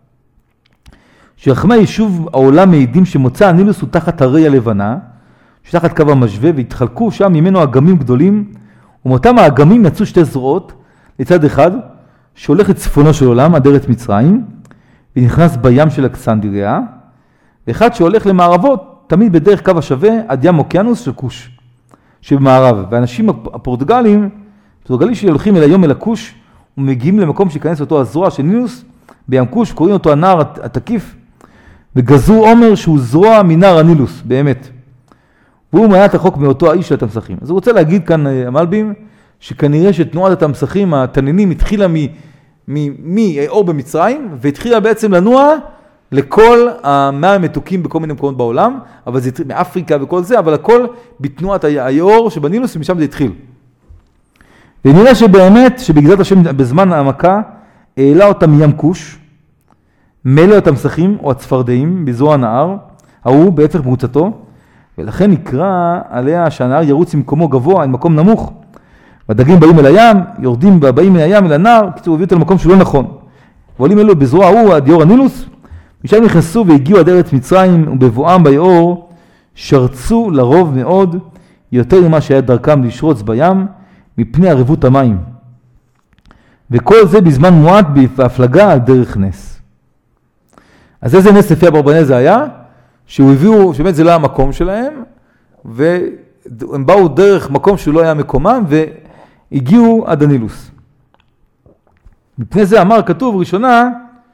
שחכמי יישוב העולם מעידים שמוצא הנילוס הוא תחת הרי הלבנה, שתחת קו המשווה, והתחלקו שם ממנו אגמים גדולים, ומאותם האגמים יצאו שתי זרועות, לצד אחד, שהולך לצפונו של עולם, עד ארץ מצרים, ונכנס בים של אכסנדריה, ואחד שהולך למערבות, תמיד בדרך קו השווה, עד ים אוקיינוס של כוש, שבמערב. והאנשים הפורטוגלים, הפורטוגלים שהולכים אל היום אל הכוש, ומגיעים למקום שיכנס אותו הזרוע של נילוס, בים כוש, קוראים אותו הנער התקיף, וגזרו עומר שהוא זרוע מנער הנילוס, באמת. והוא מעט רחוק מאותו האיש של התמסכים. אז הוא רוצה להגיד כאן, המלבים, שכנראה שתנועת התמסכים, התנינים, התחילה מאור במצרים, והתחילה בעצם לנוע לכל המאה המתוקים בכל מיני מקומות בעולם, אבל זה התחיל מאפריקה וכל זה, אבל הכל בתנועת האור שבנילוס, ומשם זה התחיל. ונראה שבאמת, שבגזרת השם בזמן העמקה, העלה אותם מים כוש, מלא התמסכים או הצפרדעים בזרוע הנהר, ההוא בהפך מרוצתו, ולכן נקרא עליה שהנהר ירוץ ממקומו גבוה, אל מקום נמוך. והדגים באים אל הים, יורדים באים מן הים אל הנהר, קיצור הביאו אותו למקום שלא נכון. ועולים אלו בזרוע ההוא עד יאור הנילוס, משם נכנסו והגיעו עד ארץ מצרים, ובבואם ביאור שרצו לרוב מאוד, יותר ממה שהיה דרכם לשרוץ בים, מפני ערבות המים. וכל זה בזמן מועט בהפלגה על דרך נס. אז איזה נס לפי אברבנאל זה היה? שהוא הביאו, שבאמת זה לא המקום שלהם, והם באו דרך מקום שהוא לא היה מקומם, והגיעו עד הנילוס. מפני זה אמר כתוב ראשונה,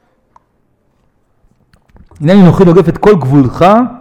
הנני נוחי נוגף את כל גבולך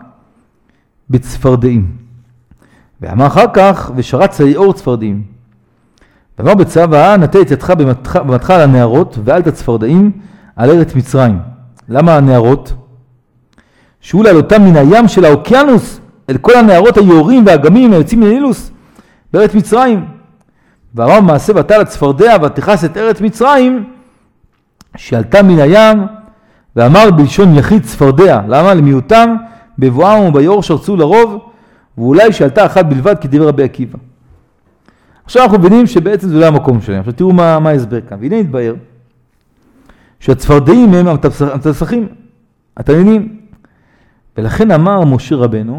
בצפרדעים. ואמר אחר כך, ושרץ היאור צפרדעים. ואמר בצוואה, נטה את ידך במתך על הנערות, ואל את הצפרדעים על ארץ מצרים. למה הנערות? שאולי על אותם מן הים של האוקיינוס, אל כל הנערות היורים והאגמים היוצאים מן הנילוס, בארץ מצרים. ואמר מעשה ותעל הצפרדע, ותכס את ארץ מצרים, שעלתה מן הים, ואמר בלשון יחיד צפרדע. למה? למיעוטם, בבואם וביאור שרצו לרוב, ואולי שעלתה אחת בלבד כדבר רבי עקיבא. עכשיו אנחנו מבינים שבעצם זה לא המקום שלהם. עכשיו תראו מה, מה ההסבר כאן. והנה נתבהר שהצפרדעים הם המתסכים, התנינים. ולכן אמר משה רבנו,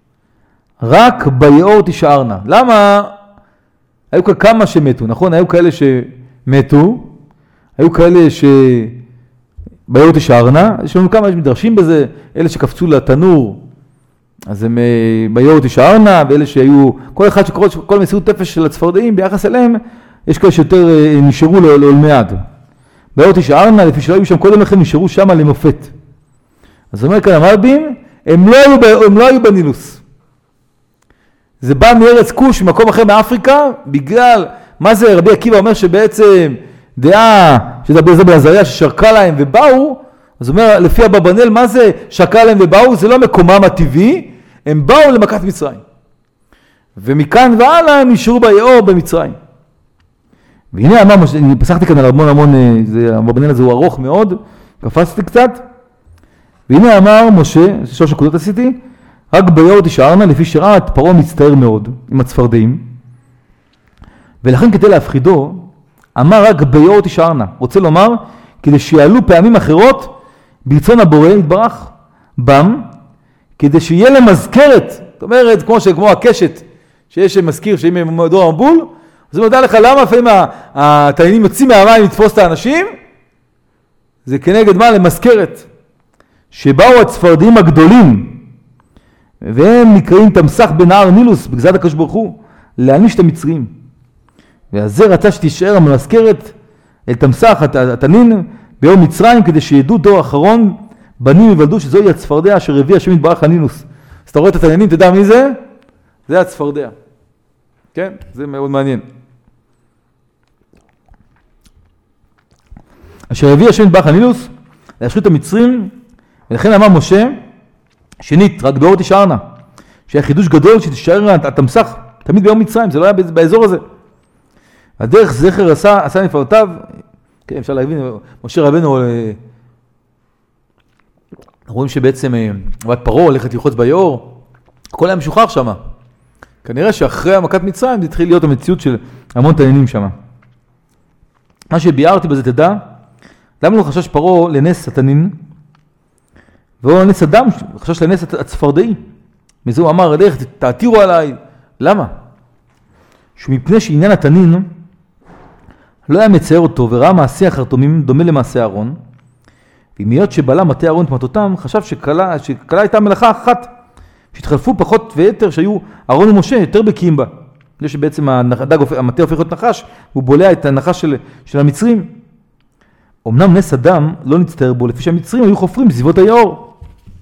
רק ביאור תשארנה. למה? היו כאלה כמה שמתו, נכון? היו כאלה שמתו, היו כאלה שביאור תשארנה, יש לנו כמה שמדרשים בזה, אלה שקפצו לתנור, אז הם ביאור תשארנה, ואלה שהיו, כל אחד שקורא, כל מסירות נפש של הצפרדעים ביחס אליהם, יש כאלה שיותר נשארו לעולמי עד. ביאור תשארנה, לפי שלא היו שם קודם לכן, נשארו שם למופת. אז אומר כאן המלבים, הם לא היו, הם לא היו בנילוס. זה בא מארץ כוש, ממקום אחר מאפריקה, בגלל, מה זה רבי עקיבא אומר שבעצם דעה, שזה בזה בעזריה ששרקה להם ובאו, אז הוא אומר, לפי אברבנאל, מה זה שרקה להם ובאו? זה לא מקומם הטבעי, הם באו למכת מצרים. ומכאן והלאה הם נשארו ביאור במצרים. והנה אמר, אני פסחתי כאן על המון המון, אברבנאל הזה הוא ארוך מאוד, קפצתי קצת, והנה אמר משה, שלוש נקודות עשיתי, רק ביאור תשארנה, לפי שראה את פרעה מצטער מאוד עם הצפרדעים, ולכן כדי להפחידו, אמר רק ביאור תשארנה. רוצה לומר, כדי שיעלו פעמים אחרות, ברצון הבורא יתברך, בם, כדי שיהיה למזכרת, זאת אומרת, כמו, כמו הקשת, שיש מזכיר שאם הם דור המבול, אז הוא יודע לך למה לפעמים התנינים יוצאים מהמים לתפוס את האנשים, זה כנגד מה? למזכרת. שבאו הצפרדעים הגדולים, והם נקראים תמסך בנהר נילוס, בגזרת הקדוש ברוך הוא, להעניש את המצרים. ואז זה רצה שתישאר המזכרת אל תמסך התנין ביום מצרים, כדי שידעו דור אחרון, בנים יוולדו שזוהי הצפרדע אשר הביא השם יתברך הנילוס. אז אתה רואה את התעניינים, תדע מי זה? זה הצפרדע. כן? זה מאוד מעניין. אשר הביא השם את באך הנילוס, להשחית את המצרים, ולכן אמר משה, שנית, רק באור תשארנה, שהיה חידוש גדול שתשאר התמסך, תמיד ביום מצרים, זה לא היה באזור הזה. הדרך זכר עשה, עשה נפלאותיו, כן, אפשר להבין, משה רבנו, רואים שבעצם עבד פרעה הולכת ללחוץ ביאור, הכל היה משוחרר שם. כנראה שאחרי המכת מצרים זה התחיל להיות המציאות של המון תעניינים שם. מה שביארתי בזה תדע, למה לא חשש פרעה לנס התנין, והוא לנס אדם, חשש לנס הצפרדעי. מזה הוא אמר, לך תעתירו עליי. למה? שמפני שעניין התנין לא היה מצייר אותו וראה מעשי החרטומים דומה למעשי אהרון, ואם היות שבעלה מטה אהרון תמתותם, חשב שקלה, שקלה הייתה מלאכה אחת, שהתחלפו פחות ויתר שהיו אהרון ומשה יותר בקיאים בה. זה שבעצם הדג, המטה הופך להיות נחש, הוא בולע את הנחש של, של המצרים. אמנם נס אדם לא נצטער בו, לפי שהמצרים היו חופרים בסביבות היאור.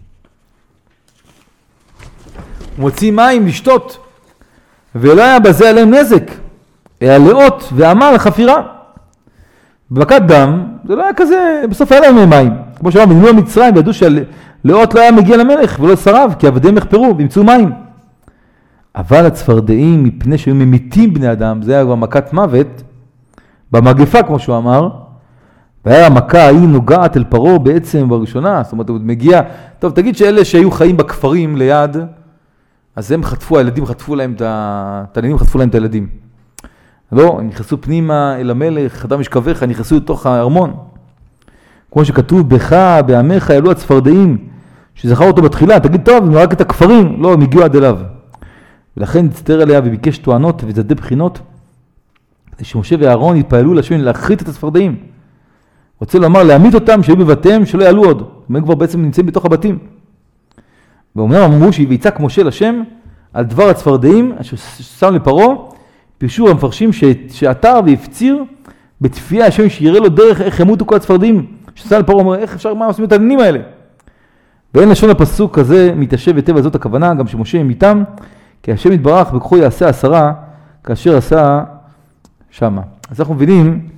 מוצאים מים לשתות, ולא היה בזה עליהם נזק, היה לאות ועמל לחפירה. בבקת דם, זה לא היה כזה, בסוף היה להם מים. כמו שאמר, מנהלו המצרים, וידעו שלאות לא היה מגיע למלך, ולא שרב, כי עבדיהם יחפרו, וימצאו מים. אבל הצפרדעים, מפני שהיו ממיתים בני אדם, זה היה כבר מכת מוות, במגפה, כמו שהוא אמר, והיה המכה ההיא נוגעת אל פרעה בעצם בראשונה, זאת אומרת, הוא מגיע, טוב, תגיד שאלה שהיו חיים בכפרים ליד, אז הם חטפו, הילדים חטפו להם את ה... התעניינים חטפו להם את הילדים. לא, הם נכנסו פנימה אל המלך, חדר משכבך, נכנסו לתוך הארמון. כמו שכתוב, בך, בעמך, אלו הצפרדעים, שזכר אותו בתחילה, תגיד טוב, רק את הכפרים, לא, הם הגיעו עד אליו. ולכן הצטער עליה וביקש טוענות וצדדי בחינות, שמשה ואהרון התפעלו לשון להחריט את הצפרדעים. רוצה לומר, להעמיד אותם שהיו בבתיהם, שלא יעלו עוד. הם כבר בעצם נמצאים בתוך הבתים. ואומנם אמרו שיצעק משה לשם על דבר הצפרדעים, אשר שם לפרעה, פירשו המפרשים שעתר והפציר בתפייה השם שיראה לו דרך איך ימותו כל הצפרדעים. ששם לפרעה אומר, איך אפשר, מה עושים את העניינים האלה? ואין לשון הפסוק הזה מתיישב היטב על זאת הכוונה, גם שמשה הם איתם, כי השם יתברך בכוחו יעשה עשרה, כאשר עשה שמה. אז אנחנו מבינים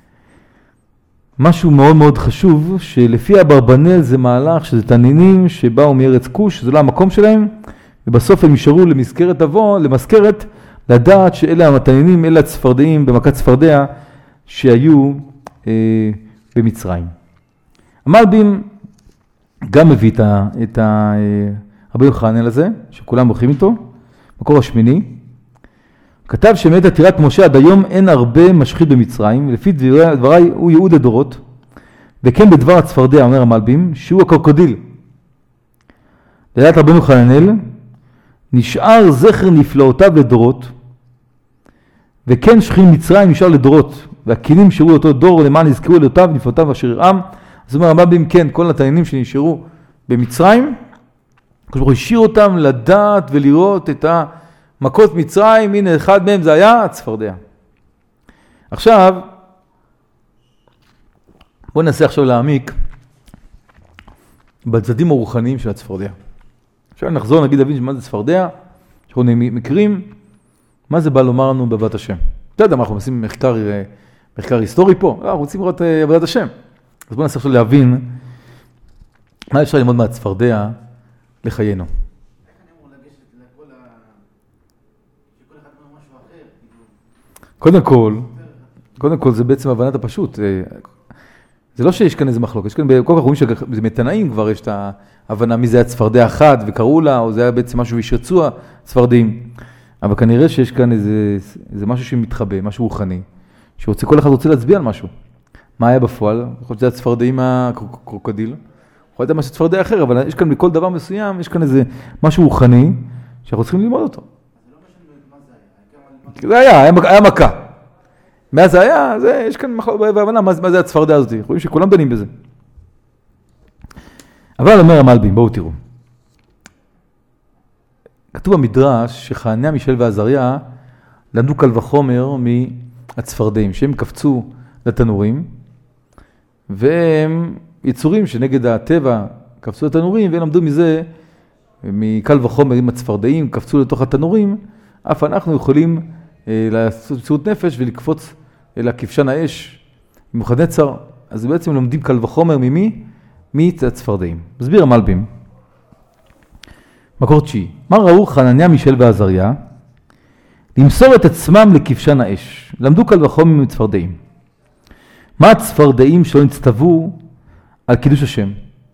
משהו מאוד מאוד חשוב, שלפי אברבנאל זה מהלך שזה תעניינים שבאו מארץ כוש, זה לא המקום שלהם, ובסוף הם נשארו למזכרת אבו, למזכרת, לדעת שאלה התעניינים, אלה הצפרדעים במכת צפרדע שהיו אה, במצרים. המלבים גם מביא את, ה, את ה, אה, רבי יוחנן הזה, שכולם הולכים איתו, מקור השמיני, כתב שמאת עתירת משה עד היום אין הרבה משחית במצרים, ולפי דברי, דברי הוא ייעוד הדורות, וכן בדבר הצפרדע, אומר המלבים, שהוא הקרוקודיל. לדעת רבנו חננאל, נשאר זכר נפלאותיו לדורות, וכן שכין מצרים נשאר לדורות, והכינים שראו לאותו דור למען יזכרו לאותיו נפלאותיו אשר יראם. אז אומר המלבים, כן, כל התעניינים שנשארו במצרים, הוא השאיר אותם לדעת ולראות את המכות מצרים, הנה אחד מהם זה היה הצפרדע. עכשיו, בואו ננסה עכשיו להעמיק בצדדים הרוחניים של הצפרדע. עכשיו נחזור, נגיד להבין מה זה צפרדע, שאנחנו מכירים, מה זה בא לומר לנו בעבודת השם. אתה יודע מה, אנחנו עושים מחקר, מחקר היסטורי פה, לא, אנחנו רוצים לראות עבודת השם. אז בואו ננסה עכשיו להבין מה אפשר ללמוד מהצפרדע לחיינו. איך אני אמור לגשת לכל ה... שכל אחד אומר משהו אחר? קודם כל, קודם כל זה בעצם הבנת הפשוט. זה לא שיש כאן איזה מחלוקת, יש כאן, כל כך רואים שזה מתנאים כבר, יש את ההבנה מי זה הצפרדע אחד וקראו לה, או זה היה בעצם משהו וישרצו הצפרדעים. אבל כנראה שיש כאן איזה, איזה משהו שמתחבא, משהו רוחני, שרוצה, כל אחד רוצה להצביע על משהו. מה היה בפועל? יכול להיות שזה הצפרדעים הקרוקודיל, יכול להיות משהו צפרדע אחר, אבל יש כאן בכל דבר מסוים, יש כאן איזה משהו רוחני, שאנחנו צריכים ללמוד אותו. זה היה, היה מכה. מה זה היה? זה, יש כאן בהבנה, מה, מה זה הצפרדע הזאת? רואים שכולם דנים בזה. אבל אומר המלבים, בואו תראו. כתוב במדרש שחנניה, מישאל ועזריה למדו קל וחומר מהצפרדעים, שהם קפצו לתנורים, והם יצורים שנגד הטבע קפצו לתנורים, והם למדו מזה מקל וחומר עם הצפרדעים, קפצו לתוך התנורים, אף אנחנו יכולים אה, לעשות מסירות נפש ולקפוץ אל הכבשן האש, ממוחדנצר. אז בעצם לומדים קל וחומר ממי? מהצפרדעים. מסביר המלבים. מקור תשיעי. מה ראו חנניה, מישאל ועזריה? למסור את עצמם לכבשן האש. למדו קל וחומר מצפרדעים. מה הצפרדעים שלא נצטוו על קידוש השם?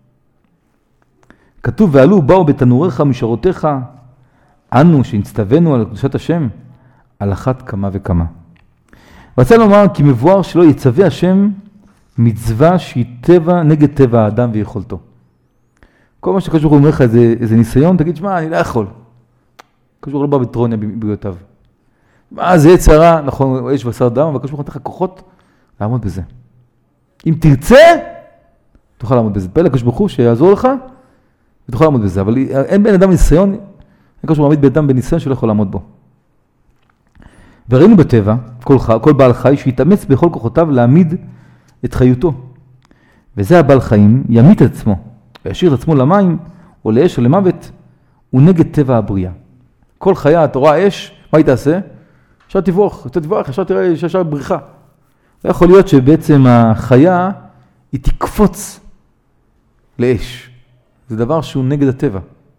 כתוב, ועלו באו בתנוריך משרותיך, אנו שנצטווינו על קדושת השם, על אחת כמה וכמה. רצה לומר כי מבואר שלא יצווה השם מצווה שהיא טבע נגד טבע האדם ויכולתו. כל מה שקשור הוא אומר לך איזה, איזה ניסיון, תגיד, שמה, אני לא יכול. קשור לא בא בטרוניה בביותיו. מה זה יצרה, נכון, יש בשר דם, אבל קשור נתן לך כוחות לעמוד בזה. אם תרצה, תוכל לעמוד בזה. פלא קשור בחור שיעזור לך, ותוכל לעמוד בזה. אבל אין בין אדם ניסיון, אין קשור מעמיד באדם בניסיון שלא יכול לעמוד בו. וראינו בטבע, כל, כל בעל חי, שיתאמץ בכל כוחותיו להעמיד את חיותו. וזה הבעל חיים, ימית את עצמו, וישאיר את עצמו למים, או לאש או למוות, הוא נגד טבע הבריאה. כל חיה, אתה רואה אש, מה היא תעשה? ישר תבוח, אתה תבוח, ישר תראה, ישר בריחה. לא יכול להיות שבעצם החיה, היא תקפוץ לאש. זה דבר שהוא נגד הטבע.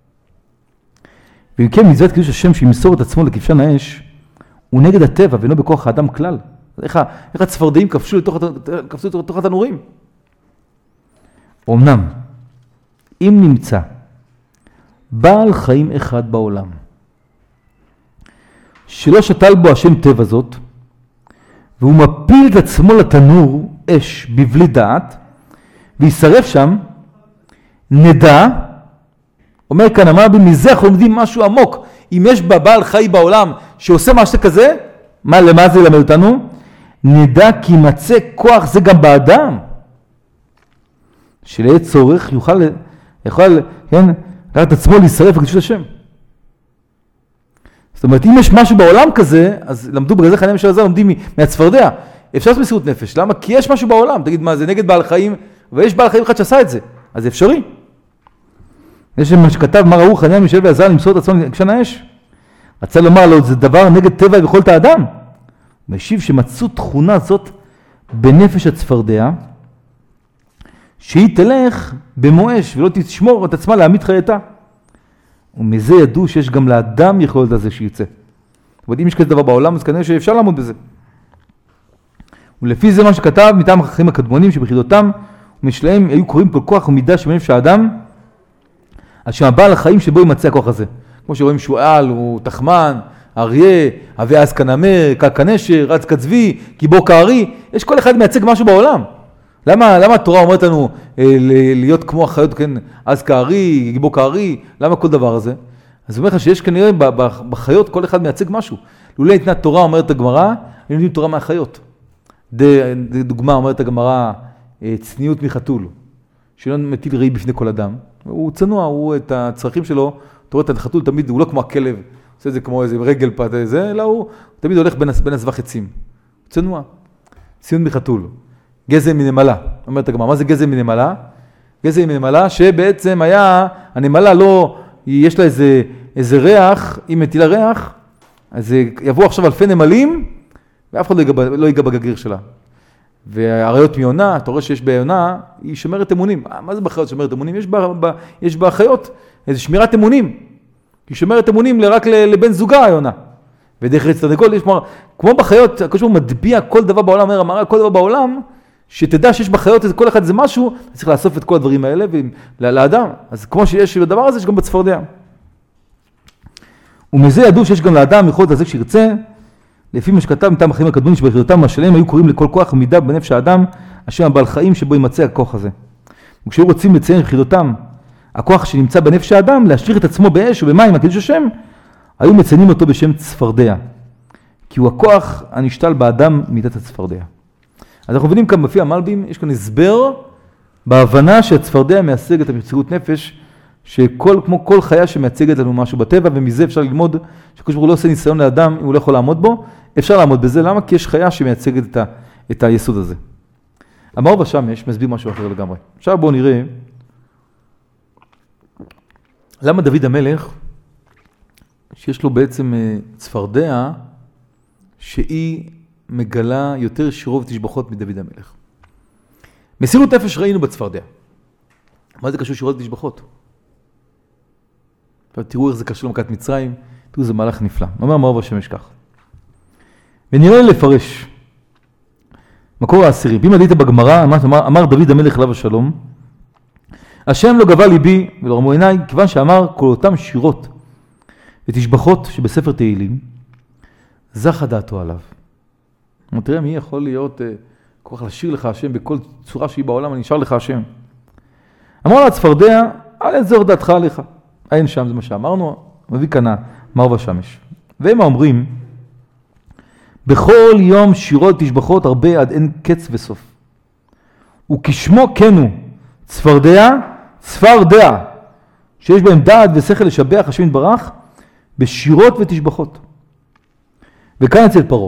ואם כן, מצוות קידוש השם שימסור את עצמו לכבשן האש, הוא נגד הטבע ואינו בכוח האדם כלל. איך, איך הצפרדעים קפצו לתוך, קפצו לתוך התנורים? אמנם, אם נמצא בעל חיים אחד בעולם, שלא שתל בו השם טבע זאת, והוא מפיל את עצמו לתנור אש בבלי דעת, וישרף שם, נדע, אומר כאן המלבים, מזה אנחנו לומדים משהו עמוק. אם יש בעל חי בעולם שעושה משהו כזה, מה, למה זה ילמד אותנו? נדע כי מצא כוח זה גם באדם, שלעת צורך יוכל, יכול, כן, לקחת את עצמו להישרף בקדושת השם. זאת אומרת, אם יש משהו בעולם כזה, אז למדו בגלל זה חנניה מישאל ועזריה, לומדים מהצפרדע. אפשר לעשות מסירות נפש. למה? כי יש משהו בעולם. תגיד, מה, זה נגד בעל חיים, ויש בעל חיים אחד שעשה את זה. אז זה אפשרי. יש מה שכתב, מה ראו חנניה מישאל ועזריה למסור את עצמם לכבשן האש. רצה לומר לו, זה דבר נגד טבע ויכולת האדם. משיב שמצאו תכונה זאת בנפש הצפרדע, שהיא תלך במואש ולא תשמור את עצמה להעמיד חייתה. ומזה ידעו שיש גם לאדם יכולת הזה שיצא. זאת אומרת, אם יש כזה דבר בעולם, אז כנראה שאפשר לעמוד בזה. ולפי זה מה שכתב, מטעם החכמים הקדמונים שבחידותם ומשלהם היו קוראים כל כוח ומידה שבנפש האדם, על שם הבעל החיים שבו יימצא הכוח הזה. כמו שרואים שועל, הוא תחמן, אריה, אבי אז כנמר, קלקנשר, רץ כצבי, גיבור כארי, יש כל אחד מייצג משהו בעולם. למה, למה התורה אומרת לנו אה, להיות כמו החיות, כן, אז כארי, גיבור כארי, למה כל דבר הזה? אז הוא אומר לך שיש כנראה בחיות כל אחד מייצג משהו. לולא ניתנה התורה, אומרת הגמרא, הם יודעים תורה מהחיות. דוגמה אומרת הגמרא, צניעות מחתול, שלא מטיל ראי בפני כל אדם. הוא צנוע, הוא את הצרכים שלו, אתה רואה את החתול תמיד, הוא לא כמו הכלב, עושה את זה כמו איזה רגל פת, זה, אלא הוא תמיד הולך בין, בין הסבך עצים. צנוע, צניעות מחתול. גזם מנמלה, אומרת הגמרא, מה זה גזם מנמלה? גזם מנמלה שבעצם היה, הנמלה לא, יש לה איזה, איזה ריח, היא מטילה ריח, אז יבואו עכשיו אלפי נמלים, ואף אחד לא ייגע, לא ייגע בגגיר שלה. והאריות מיונה, אתה רואה שיש ביונה, היא שומרת אמונים. מה זה בחיות שומרת אמונים? יש בה, בה, יש בה חיות, איזו שמירת אמונים. היא שומרת אמונים רק לבן זוגה היונה. ודרך רצת תרנגול, יש כמו בחיות, כשהוא מטביע כל דבר בעולם, אומר, אמרה כל דבר בעולם, שתדע שיש בחיות כל אחד זה משהו, צריך לאסוף את כל הדברים האלה לאדם. אז כמו שיש בדבר הזה, יש גם בצפרדע. ומזה ידעו שיש גם לאדם יכולת הזה כשירצה, לפי מה שכתב מטעם החיים הקדמונים שבחירותם השלם, היו קוראים לכל כוח ומידה בנפש האדם, אשר הבעל חיים שבו יימצא הכוח הזה. וכשהיו רוצים לציין בחירותם, הכוח שנמצא בנפש האדם, להשליך את עצמו באש ובמים, הקידוש השם, היו מציינים אותו בשם צפרדע. כי הוא הכוח הנשתל באדם מידת הצפרדע. אז אנחנו מבינים כאן בפי המלבים, יש כאן הסבר בהבנה שהצפרדע מייצגת את המציאות נפש, שכל, כמו כל חיה שמייצגת לנו משהו בטבע, ומזה אפשר ללמוד שקדוש ברוך הוא לא עושה ניסיון לאדם, אם הוא לא יכול לעמוד בו, אפשר לעמוד בזה. למה? כי יש חיה שמייצגת את, ה, את היסוד הזה. המאור בשמש מסביר משהו אחר לגמרי. עכשיו בואו נראה למה דוד המלך, שיש לו בעצם צפרדע, שהיא מגלה יותר שירו ותשבחות מדוד המלך. מסירות נפש ראינו בצפרדע. מה זה קשור שירו ותשבחות? תראו איך זה קשור למכת מצרים, תראו, זה מהלך נפלא. אומר מערב השמש כך. ונראה לי לפרש. מקור העשירי. בי מדית בגמרא, אמר, אמר דוד המלך עליו השלום, השם לא גבה ליבי ולא רמו עיניי, כיוון שאמר כל אותם שירות ותשבחות שבספר תהילים, זכה דעתו עליו. תראה, מי יכול להיות כל כך לשיר לך השם בכל צורה שהיא בעולם, אני נשאר לך השם. אמר לה הצפרדע, אל אזור דעתך עליך. אין שם, זה מה שאמרנו, מביא כאן מערב השמש. והם אומרים, בכל יום שירות תשבחות הרבה עד אין קץ וסוף. וכשמו כן הוא, צפרדע, צפרדע, שיש בהם דעת ושכל לשבח השם יתברך, בשירות ותשבחות. וכאן אצל פרעה.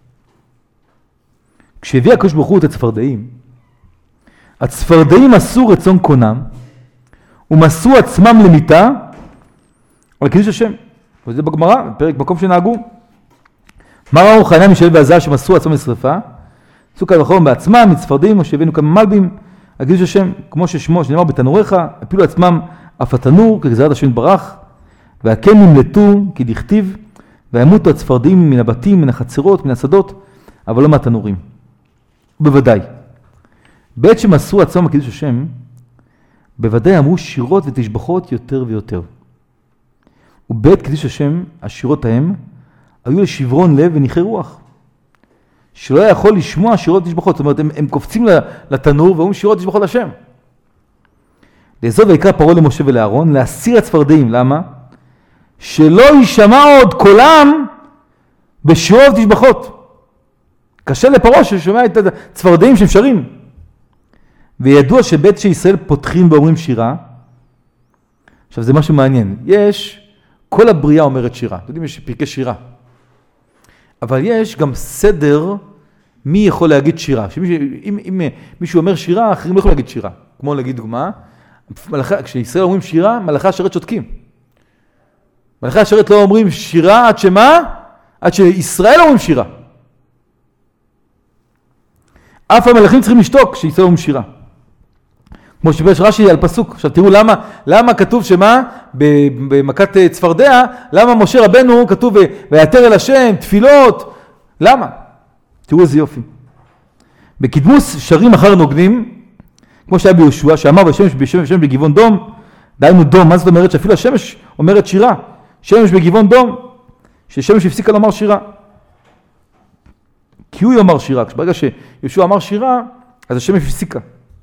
כשהביא הקדוש ברוך הוא את הצפרדעים, הצפרדעים עשו רצון קונם, ומסרו עצמם למיטה, על קידוש השם. וזה בגמרא, פרק מקום שנהגו. מה ראו חנניה מישאל ועזריה שמסרו עצמם לשרפה? עשו כאן וחום בעצמם, מצפרדעים, או שהבאנו כמה מלבים, על קידוש השם, כמו ששמו, שנאמר בתנוריך, הפילו עצמם אף התנור, כגזרת השם יתברך, והכן נמלטו, כי דכתיב, וימותו הצפרדעים מן הבתים, מן החצרות, מן השדות, אבל לא מהתנורים. בוודאי. בעת שמסרו עצמם לקידוש השם, בוודאי אמרו שירות ותשבחות יותר ויותר. ובעת קידוש השם, השירות ההם, היו לשברון לב וניחי רוח. שלא היה יכול לשמוע שירות ותשבחות. זאת אומרת, הם, הם קופצים לתנור ואומרים שירות ותשבחות לשם. לעזוב ויקרא פרעה למשה ולאהרון, להסיר הצפרדעים. למה? שלא יישמע עוד קולם בשירות ותשבחות. קשה לפרעה ששומע את הצפרדעים שהם שרים. וידוע שבית שישראל פותחים ואומרים שירה. עכשיו זה משהו מעניין. יש, כל הבריאה אומרת שירה. אתם יודעים, יש פרקי שירה. אבל יש גם סדר מי יכול להגיד שירה. שמישהו, אם, אם מישהו אומר שירה, אחרים לא יכולים להגיד שירה. כמו להגיד דוגמה, מלאכי, כשישראל אומרים שירה, מלאכי השרת שותקים. מלאכי השרת לא אומרים שירה עד שמה? עד שישראל אומרים שירה. אף המלאכים צריכים לשתוק כשישראל אומרים שירה. כמו שפרש רש"י על פסוק. עכשיו תראו למה, למה כתוב שמה? במכת צפרדע, למה משה רבנו כתוב ויתר אל השם, תפילות, למה? תראו איזה יופי. בקדמוס שרים אחר נוגנים, כמו שהיה ביהושע, שאמר בשמש בשמש בגבעון דום, דהיינו דום, מה זאת אומרת? שאפילו השמש אומרת שירה, שמש בגבעון דום, ששמש הפסיקה לומר שירה. כי הוא יאמר שירה, ברגע שיהושע אמר שירה, אז השמש הפסיקה.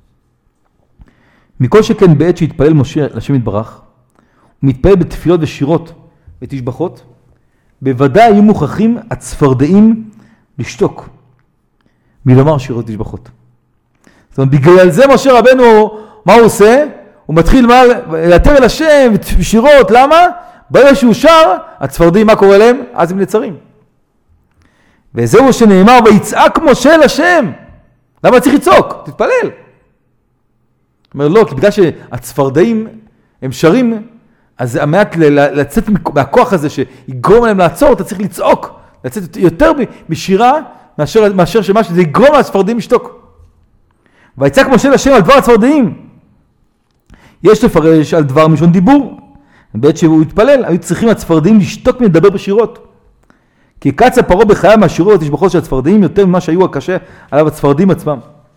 מכל שכן בעת שהתפלל משה לשם יתברך, הוא מתפלל בתפילות ושירות ותשבחות, בוודאי היו מוכרחים הצפרדעים לשתוק, מלומר שירות ותשבחות. זאת אומרת, בגלל זה משה רבנו, מה הוא עושה? הוא מתחיל להתר אל השם ושירות, למה? ברגע שהוא שר, הצפרדעים, מה קורה להם? אז הם נצרים. וזהו שנאמר, ויצעק משה לשם. למה צריך לצעוק? תתפלל. אומר לא, כי בגלל שהצפרדעים הם שרים, אז המעט לצאת מהכוח הזה שיגרום להם לעצור, אתה צריך לצעוק, לצאת יותר בשירה מאשר, מאשר שמה שזה יגרום לצפרדעים לשתוק. ויצעק משה לשם על דבר הצפרדעים. יש לפרש על דבר משון דיבור. בעת שהוא התפלל, היו צריכים הצפרדעים לשתוק מלדבר בשירות. כי קצה פרעה בחייו מהשירות ותשבחות של הצפרדעים יותר ממה שהיו הקשה עליו הצפרדעים עצמם.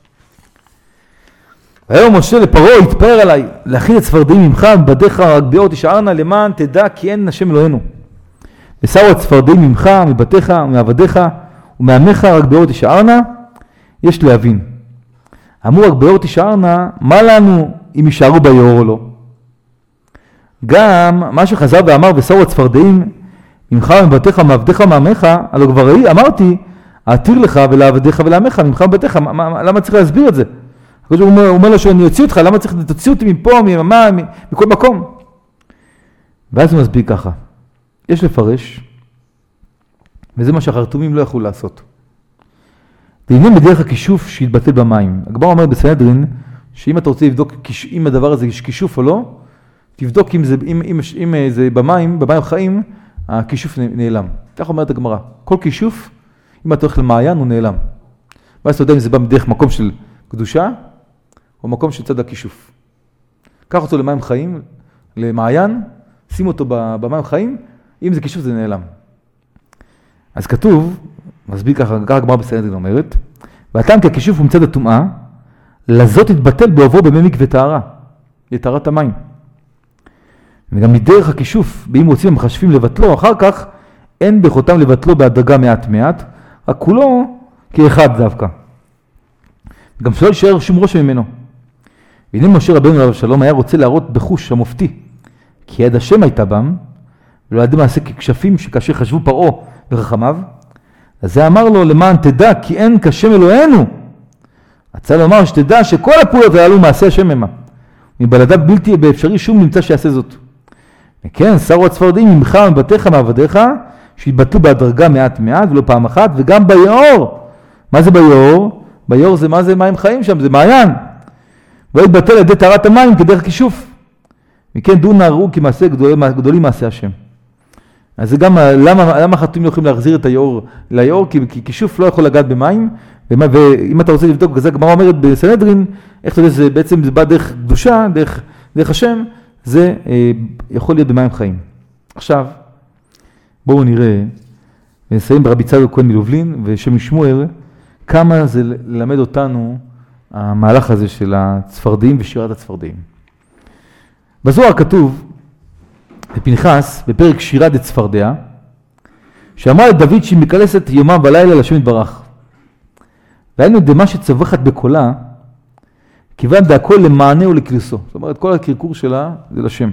והיום משה לפרעה התפאר עליי, להכין את צפרדעים ממך, מבדיך רגביעות תשארנה, למען תדע כי אין השם אלוהינו. ושרו הצפרדעים ממך, מבתיך, מעבדיך, ומעמך רגביעות תשארנה, יש להבין. אמרו רגביעות תשארנה, מה לנו אם יישארו ביאור או לא? גם מה שחזר ואמר, ושרו הצפרדעים ממך, מבתיך, מעבדיך, מעמך, הלא כבר אמרתי, אתיר לך ולעבדיך ולעמך, ממך מבתיך, למה צריך להסביר את זה? הוא אומר, אומר לו שאני אוציא אותך, למה צריך תוציא אותי מפה, מממה, מכל מקום? ואז הוא מסביר ככה, יש לפרש, וזה מה שהחרטומים לא יכולו לעשות. לעניין בדרך הכישוף שהתבטל במים. הגמרא אומר בסנהדרין, שאם אתה רוצה לבדוק אם הדבר הזה יש כישוף או לא, תבדוק אם זה, אם, אם, אם זה במים, במים חיים, הכישוף נעלם. כך אומרת הגמרא. כל כישוף, אם אתה הולך למעיין, הוא נעלם. ואז אתה יודע אם זה בא מדרך מקום של קדושה, או מקום של צד הכישוף. קח אותו למים חיים, למעיין, שים אותו במים חיים, אם זה כישוף זה נעלם. אז כתוב, מסביר ככה, ככה הגמרא בסנהדרין אומרת, והטעם כי הכישוף הוא מצד הטומאה, לזאת יתבטל בעוברו במי מקווה טהרה, לטהרת המים. וגם מדרך הכישוף, באם רוצים המחשבים לבטלו, אחר כך אין ביכולתם לבטלו בהדרגה מעט מעט, רק כולו כאחד דווקא. גם שלא יישאר שום ראש ממנו. והנה משה רבנו עליו השלום היה רוצה להראות בחוש המופתי, כי יד השם הייתה בם, ולא ידע מעשה ככשפים שכאשר חשבו פרעה וחכמיו, אז זה אמר לו למען תדע כי אין כשם אלוהינו. רצה לומר שתדע שכל הפעולות הללו מעשה השם המה. מבלעדיו בלתי באפשרי שום נמצא שיעשה זאת. וכן, שרו הצפרדעים ממך ומבתיך מעבדיך, שהתבטלו בהדרגה מעט מעט ולא פעם אחת, וגם ביאור. מה זה ביאור? ביאור זה מה זה מים חיים שם, זה מעיין. והתבטל על ידי טהרת המים כדרך כישוף. וכן דונה ראו כמעשה גדולים, גדולים מעשה השם. אז זה גם, למה, למה חתומים לא יכולים להחזיר את היאור ליאור? כי, כי כישוף לא יכול לגעת במים, ומה, ואם אתה רוצה לבדוק, זה הגמרא אומרת בסנהדרין, איך אתה יודע, זה בעצם זה בא דרך קדושה, דרך, דרך השם, זה אה, יכול להיות במים חיים. עכשיו, בואו נראה, ונסיים ברבי צדוק כהן מלובלין ושם שמואל, כמה זה ללמד אותנו המהלך הזה של הצפרדעים ושירת הצפרדעים. בזוהר כתוב, בפנחס, בפרק שירת הצפרדע, שאמר לדוד שהיא מקלסת יומם ולילה לשם יתברך. והיינו דמה שצווחת בקולה, כיוון דהכל למענה ולקילוסו. זאת אומרת, כל הקרקור שלה זה לשם.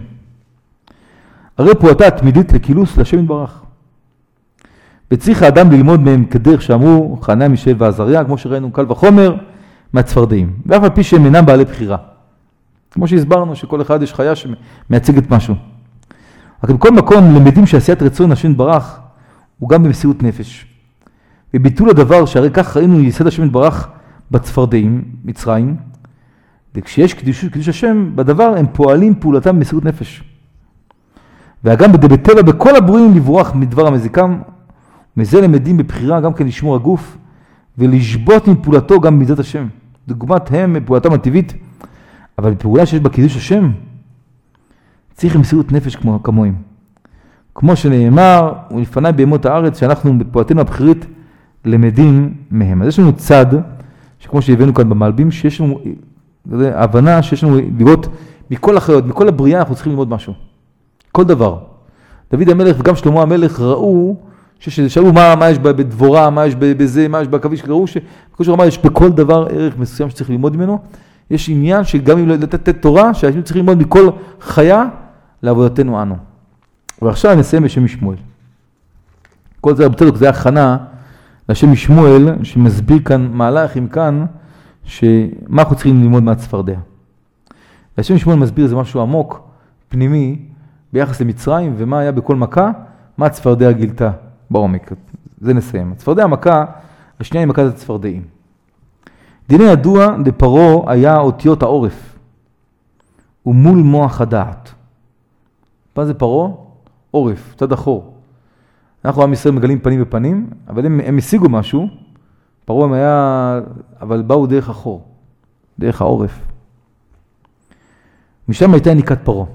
הרי פעולתה התמידית לקילוס לשם יתברך. וצריך האדם ללמוד מהם כדרך שאמרו חנניה מישאל ועזריה, כמו שראינו קל וחומר מהצפרדעים. ואף על פי שהם אינם בעלי בחירה. כמו שהסברנו שכל אחד יש חיה שמייצגת משהו. רק בכל מקום למדים שעשיית רצון השם יתברך הוא גם במסירות נפש. וביטול הדבר שהרי כך ראינו יסד השם יתברך בצפרדעים, מצרים, וכשיש קדוש, קדוש השם בדבר הם פועלים פעולתם במסירות נפש. וגם בטבע בכל הברואים לברוח מדבר המזיקם, מזה למדים בבחירה גם כן לשמור הגוף ולשבות מפעולתו גם במידת השם. דוגמת הם מפעולתם הטבעית, אבל בפעולה שיש בה קידוש השם, צריך מסירות נפש כמו, כמוהם. כמו שנאמר, ולפני בהמות הארץ, שאנחנו בפועלתנו הבחירית למדים מהם. אז יש לנו צד, שכמו שהבאנו כאן במלבים, שיש לנו הבנה שיש לנו לראות מכל החיות, מכל הבריאה אנחנו צריכים ללמוד משהו. כל דבר. דוד המלך וגם שלמה המלך ראו, ששאלו מה, מה יש בדבורה, מה יש בזה, מה יש בעכביש, ראו שכל שאומר יש בכל דבר ערך מסוים שצריך ללמוד ממנו. יש עניין שגם אם לתת תורה, שאנחנו צריכים ללמוד מכל חיה לעבודתנו אנו. ועכשיו נסיים בשם שמואל. כל זה בצדוק, זה הכנה לשם שמואל, שמסביר כאן מהלך עם כאן, שמה אנחנו צריכים ללמוד מהצפרדע. לשם שמואל מסביר זה משהו עמוק, פנימי, ביחס למצרים, ומה היה בכל מכה, מה הצפרדע גילתה בעומק. זה נסיים. הצפרדע המכה, השנייה היא מכת הצפרדעים. דיני ידוע דפרעה היה אותיות העורף, ומול מוח הדעת. מה זה פרעה? עורף, צד אחור. אנחנו עם ישראל מגלים פנים בפנים, אבל הם, הם השיגו משהו, פרעה הם היה, אבל באו דרך אחור, דרך העורף. משם הייתה ניקת פרעה.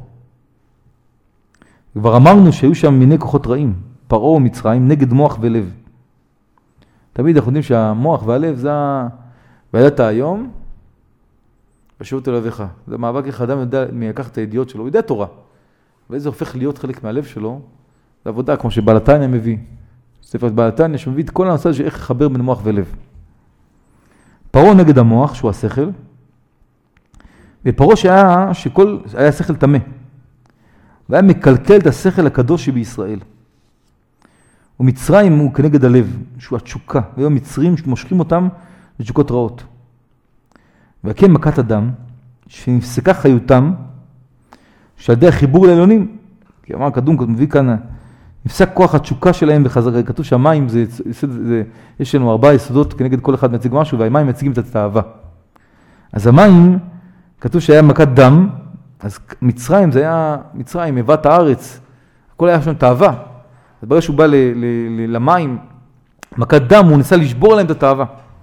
כבר אמרנו שהיו שם מיני כוחות רעים, פרעה ומצרים, נגד מוח ולב. תמיד אנחנו יודעים שהמוח והלב זה, וידעת היום, ושבו אל אביך. זה מאבק איך האדם יודע מי לקח את הידיעות שלו, הוא יודע תורה. וזה הופך להיות חלק מהלב שלו, זה עבודה כמו שבעל התניא מביא. ספר בעל התניא שמביא את כל הנושא של איך לחבר בין מוח ולב. פרעה נגד המוח, שהוא השכל, ופרעה שהיה, שכל, היה שכל תמה. והיה מקלקל את השכל הקדוש שבישראל. ומצרים הוא כנגד הלב, שהוא התשוקה. והיום מצרים שמושכים אותם לתשוקות רעות. והכן מכת אדם, שנפסקה חיותם, שעל ידי החיבור לעליונים, כי אמר קדום, מביא כאן, נפסק כוח התשוקה שלהם וחזרה. כתוב שהמים, זה, זה, זה, יש לנו ארבעה יסודות כנגד כל אחד מציג משהו, והמים מציגים את האהבה. אז המים, כתוב שהיה מכת דם, אז מצרים זה היה, מצרים, היבת הארץ, הכל היה שם תאווה. אז ברגע שהוא בא ל, ל, ל, למים, מכת דם, הוא ניסה לשבור להם את התאווה.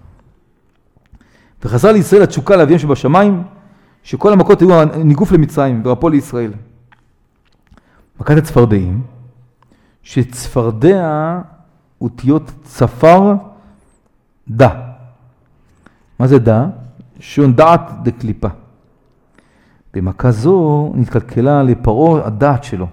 וחזרה לישראל התשוקה לאביהם שבשמיים, שכל המכות היו ניגוף למצרים ורפו לישראל. מכת הצפרדעים, שצפרדע אותיות צפר דה. מה זה דה? שון דעת דקליפה. במכה זו נתקלקלה לפרעה הדעת שלו,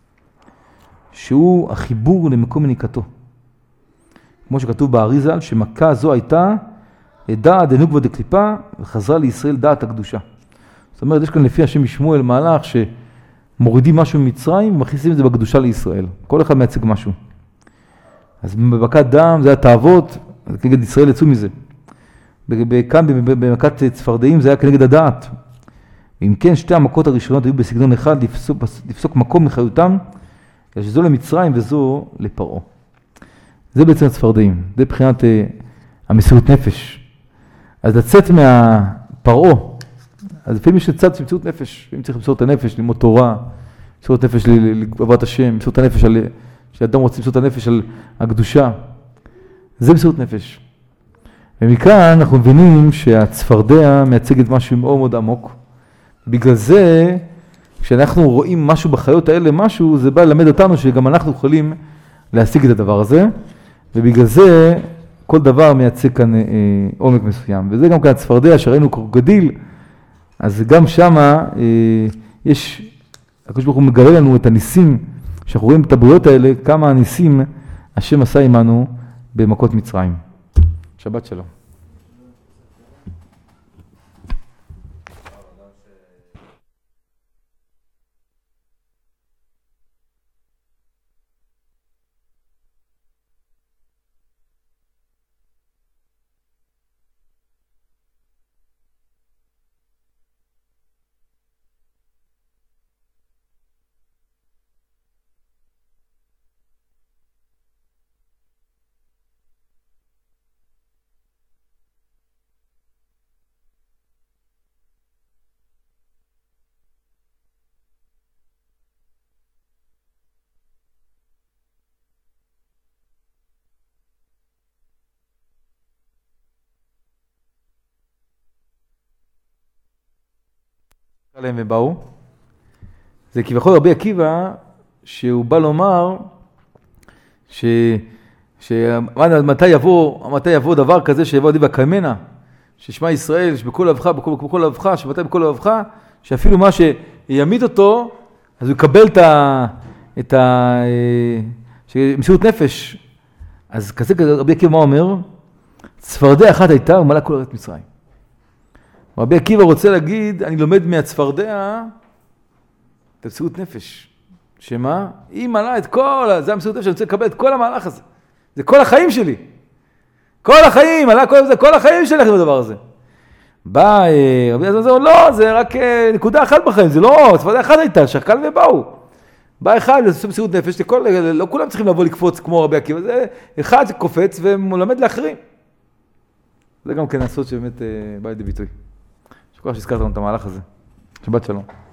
שהוא החיבור למקום מניקתו. כמו שכתוב באריזל, שמכה זו הייתה דעת דנוגבה דקליפה, וחזרה לישראל דעת הקדושה. זאת אומרת, יש כאן לפי השם משמואל מהלך שמורידים משהו ממצרים ומכניסים את זה בקדושה לישראל. כל אחד מייצג משהו. אז במכת דם זה היה תאוות, כנגד ישראל יצאו מזה. כאן במכת צפרדעים זה היה כנגד הדעת. ואם כן, שתי המכות הראשונות היו בסגנון אחד, לפסוק, לפסוק מקום מחיותם, שזו למצרים וזו לפרעה. זה בעצם הצפרדעים, זה מבחינת uh, המסירות נפש. אז לצאת מהפרעה, אז לפעמים יש לצד של מסירות נפש, אם צריך למסור את הנפש, ללמוד תורה, מסירות נפש לעבודת השם, מסירות הנפש על, שאדם רוצה למסור את הנפש על הקדושה, זה מסירות נפש. ומכאן אנחנו מבינים שהצפרדע מייצגת משהו מאוד מאוד עמוק. בגלל זה, כשאנחנו רואים משהו בחיות האלה, משהו, זה בא ללמד אותנו שגם אנחנו יכולים להשיג את הדבר הזה, ובגלל זה כל דבר מייצג כאן אה, עומק מסוים. וזה גם כאן הצפרדע שראינו קרוקודיל, אז גם שמה אה, יש, הקדוש ברוך הוא מגלה לנו את הניסים, שאנחנו רואים את הבריאות האלה, כמה הניסים השם עשה עמנו במכות מצרים. שבת שלום. עליהם ובאו. זה כביכול רבי עקיבא, שהוא בא לומר ש... שמתי יבוא, מתי יבוא דבר כזה שיבוא דיבה קיימנה, ששמע ישראל, שבכל לבך, בכל, בכל לבך, שמתי בכל לבך, שאפילו מה שימיד אותו, אז הוא יקבל את ה... את ה... מסירות נפש. אז כזה רבי עקיבא מה אומר? צפרדע אחת הייתה ומלאה כל ארץ מצרים. רבי עקיבא רוצה להגיד, אני לומד מהצפרדע את המסירות נפש. שמה? היא מלאה את כל, זה המסירות נפש, אני רוצה לקבל את כל המהלך הזה. זה כל החיים שלי. כל החיים, מלאה כל זה, כל החיים שלי בדבר הזה. בא רבי עקיבא, לא, זה רק נקודה אחת בחיים, זה לא, צפרדע אחת הייתה, שחקל ובאו. בא אחד לעשות מסירות נפש, לכל, לא כולם צריכים לבוא לקפוץ כמו רבי עקיבא, זה אחד שקופץ ומלמד לאחרים. זה גם כן הסוד שבאמת בא לידי ביטוי. שכל שהזכרת לנו את המהלך הזה. שבת שלום.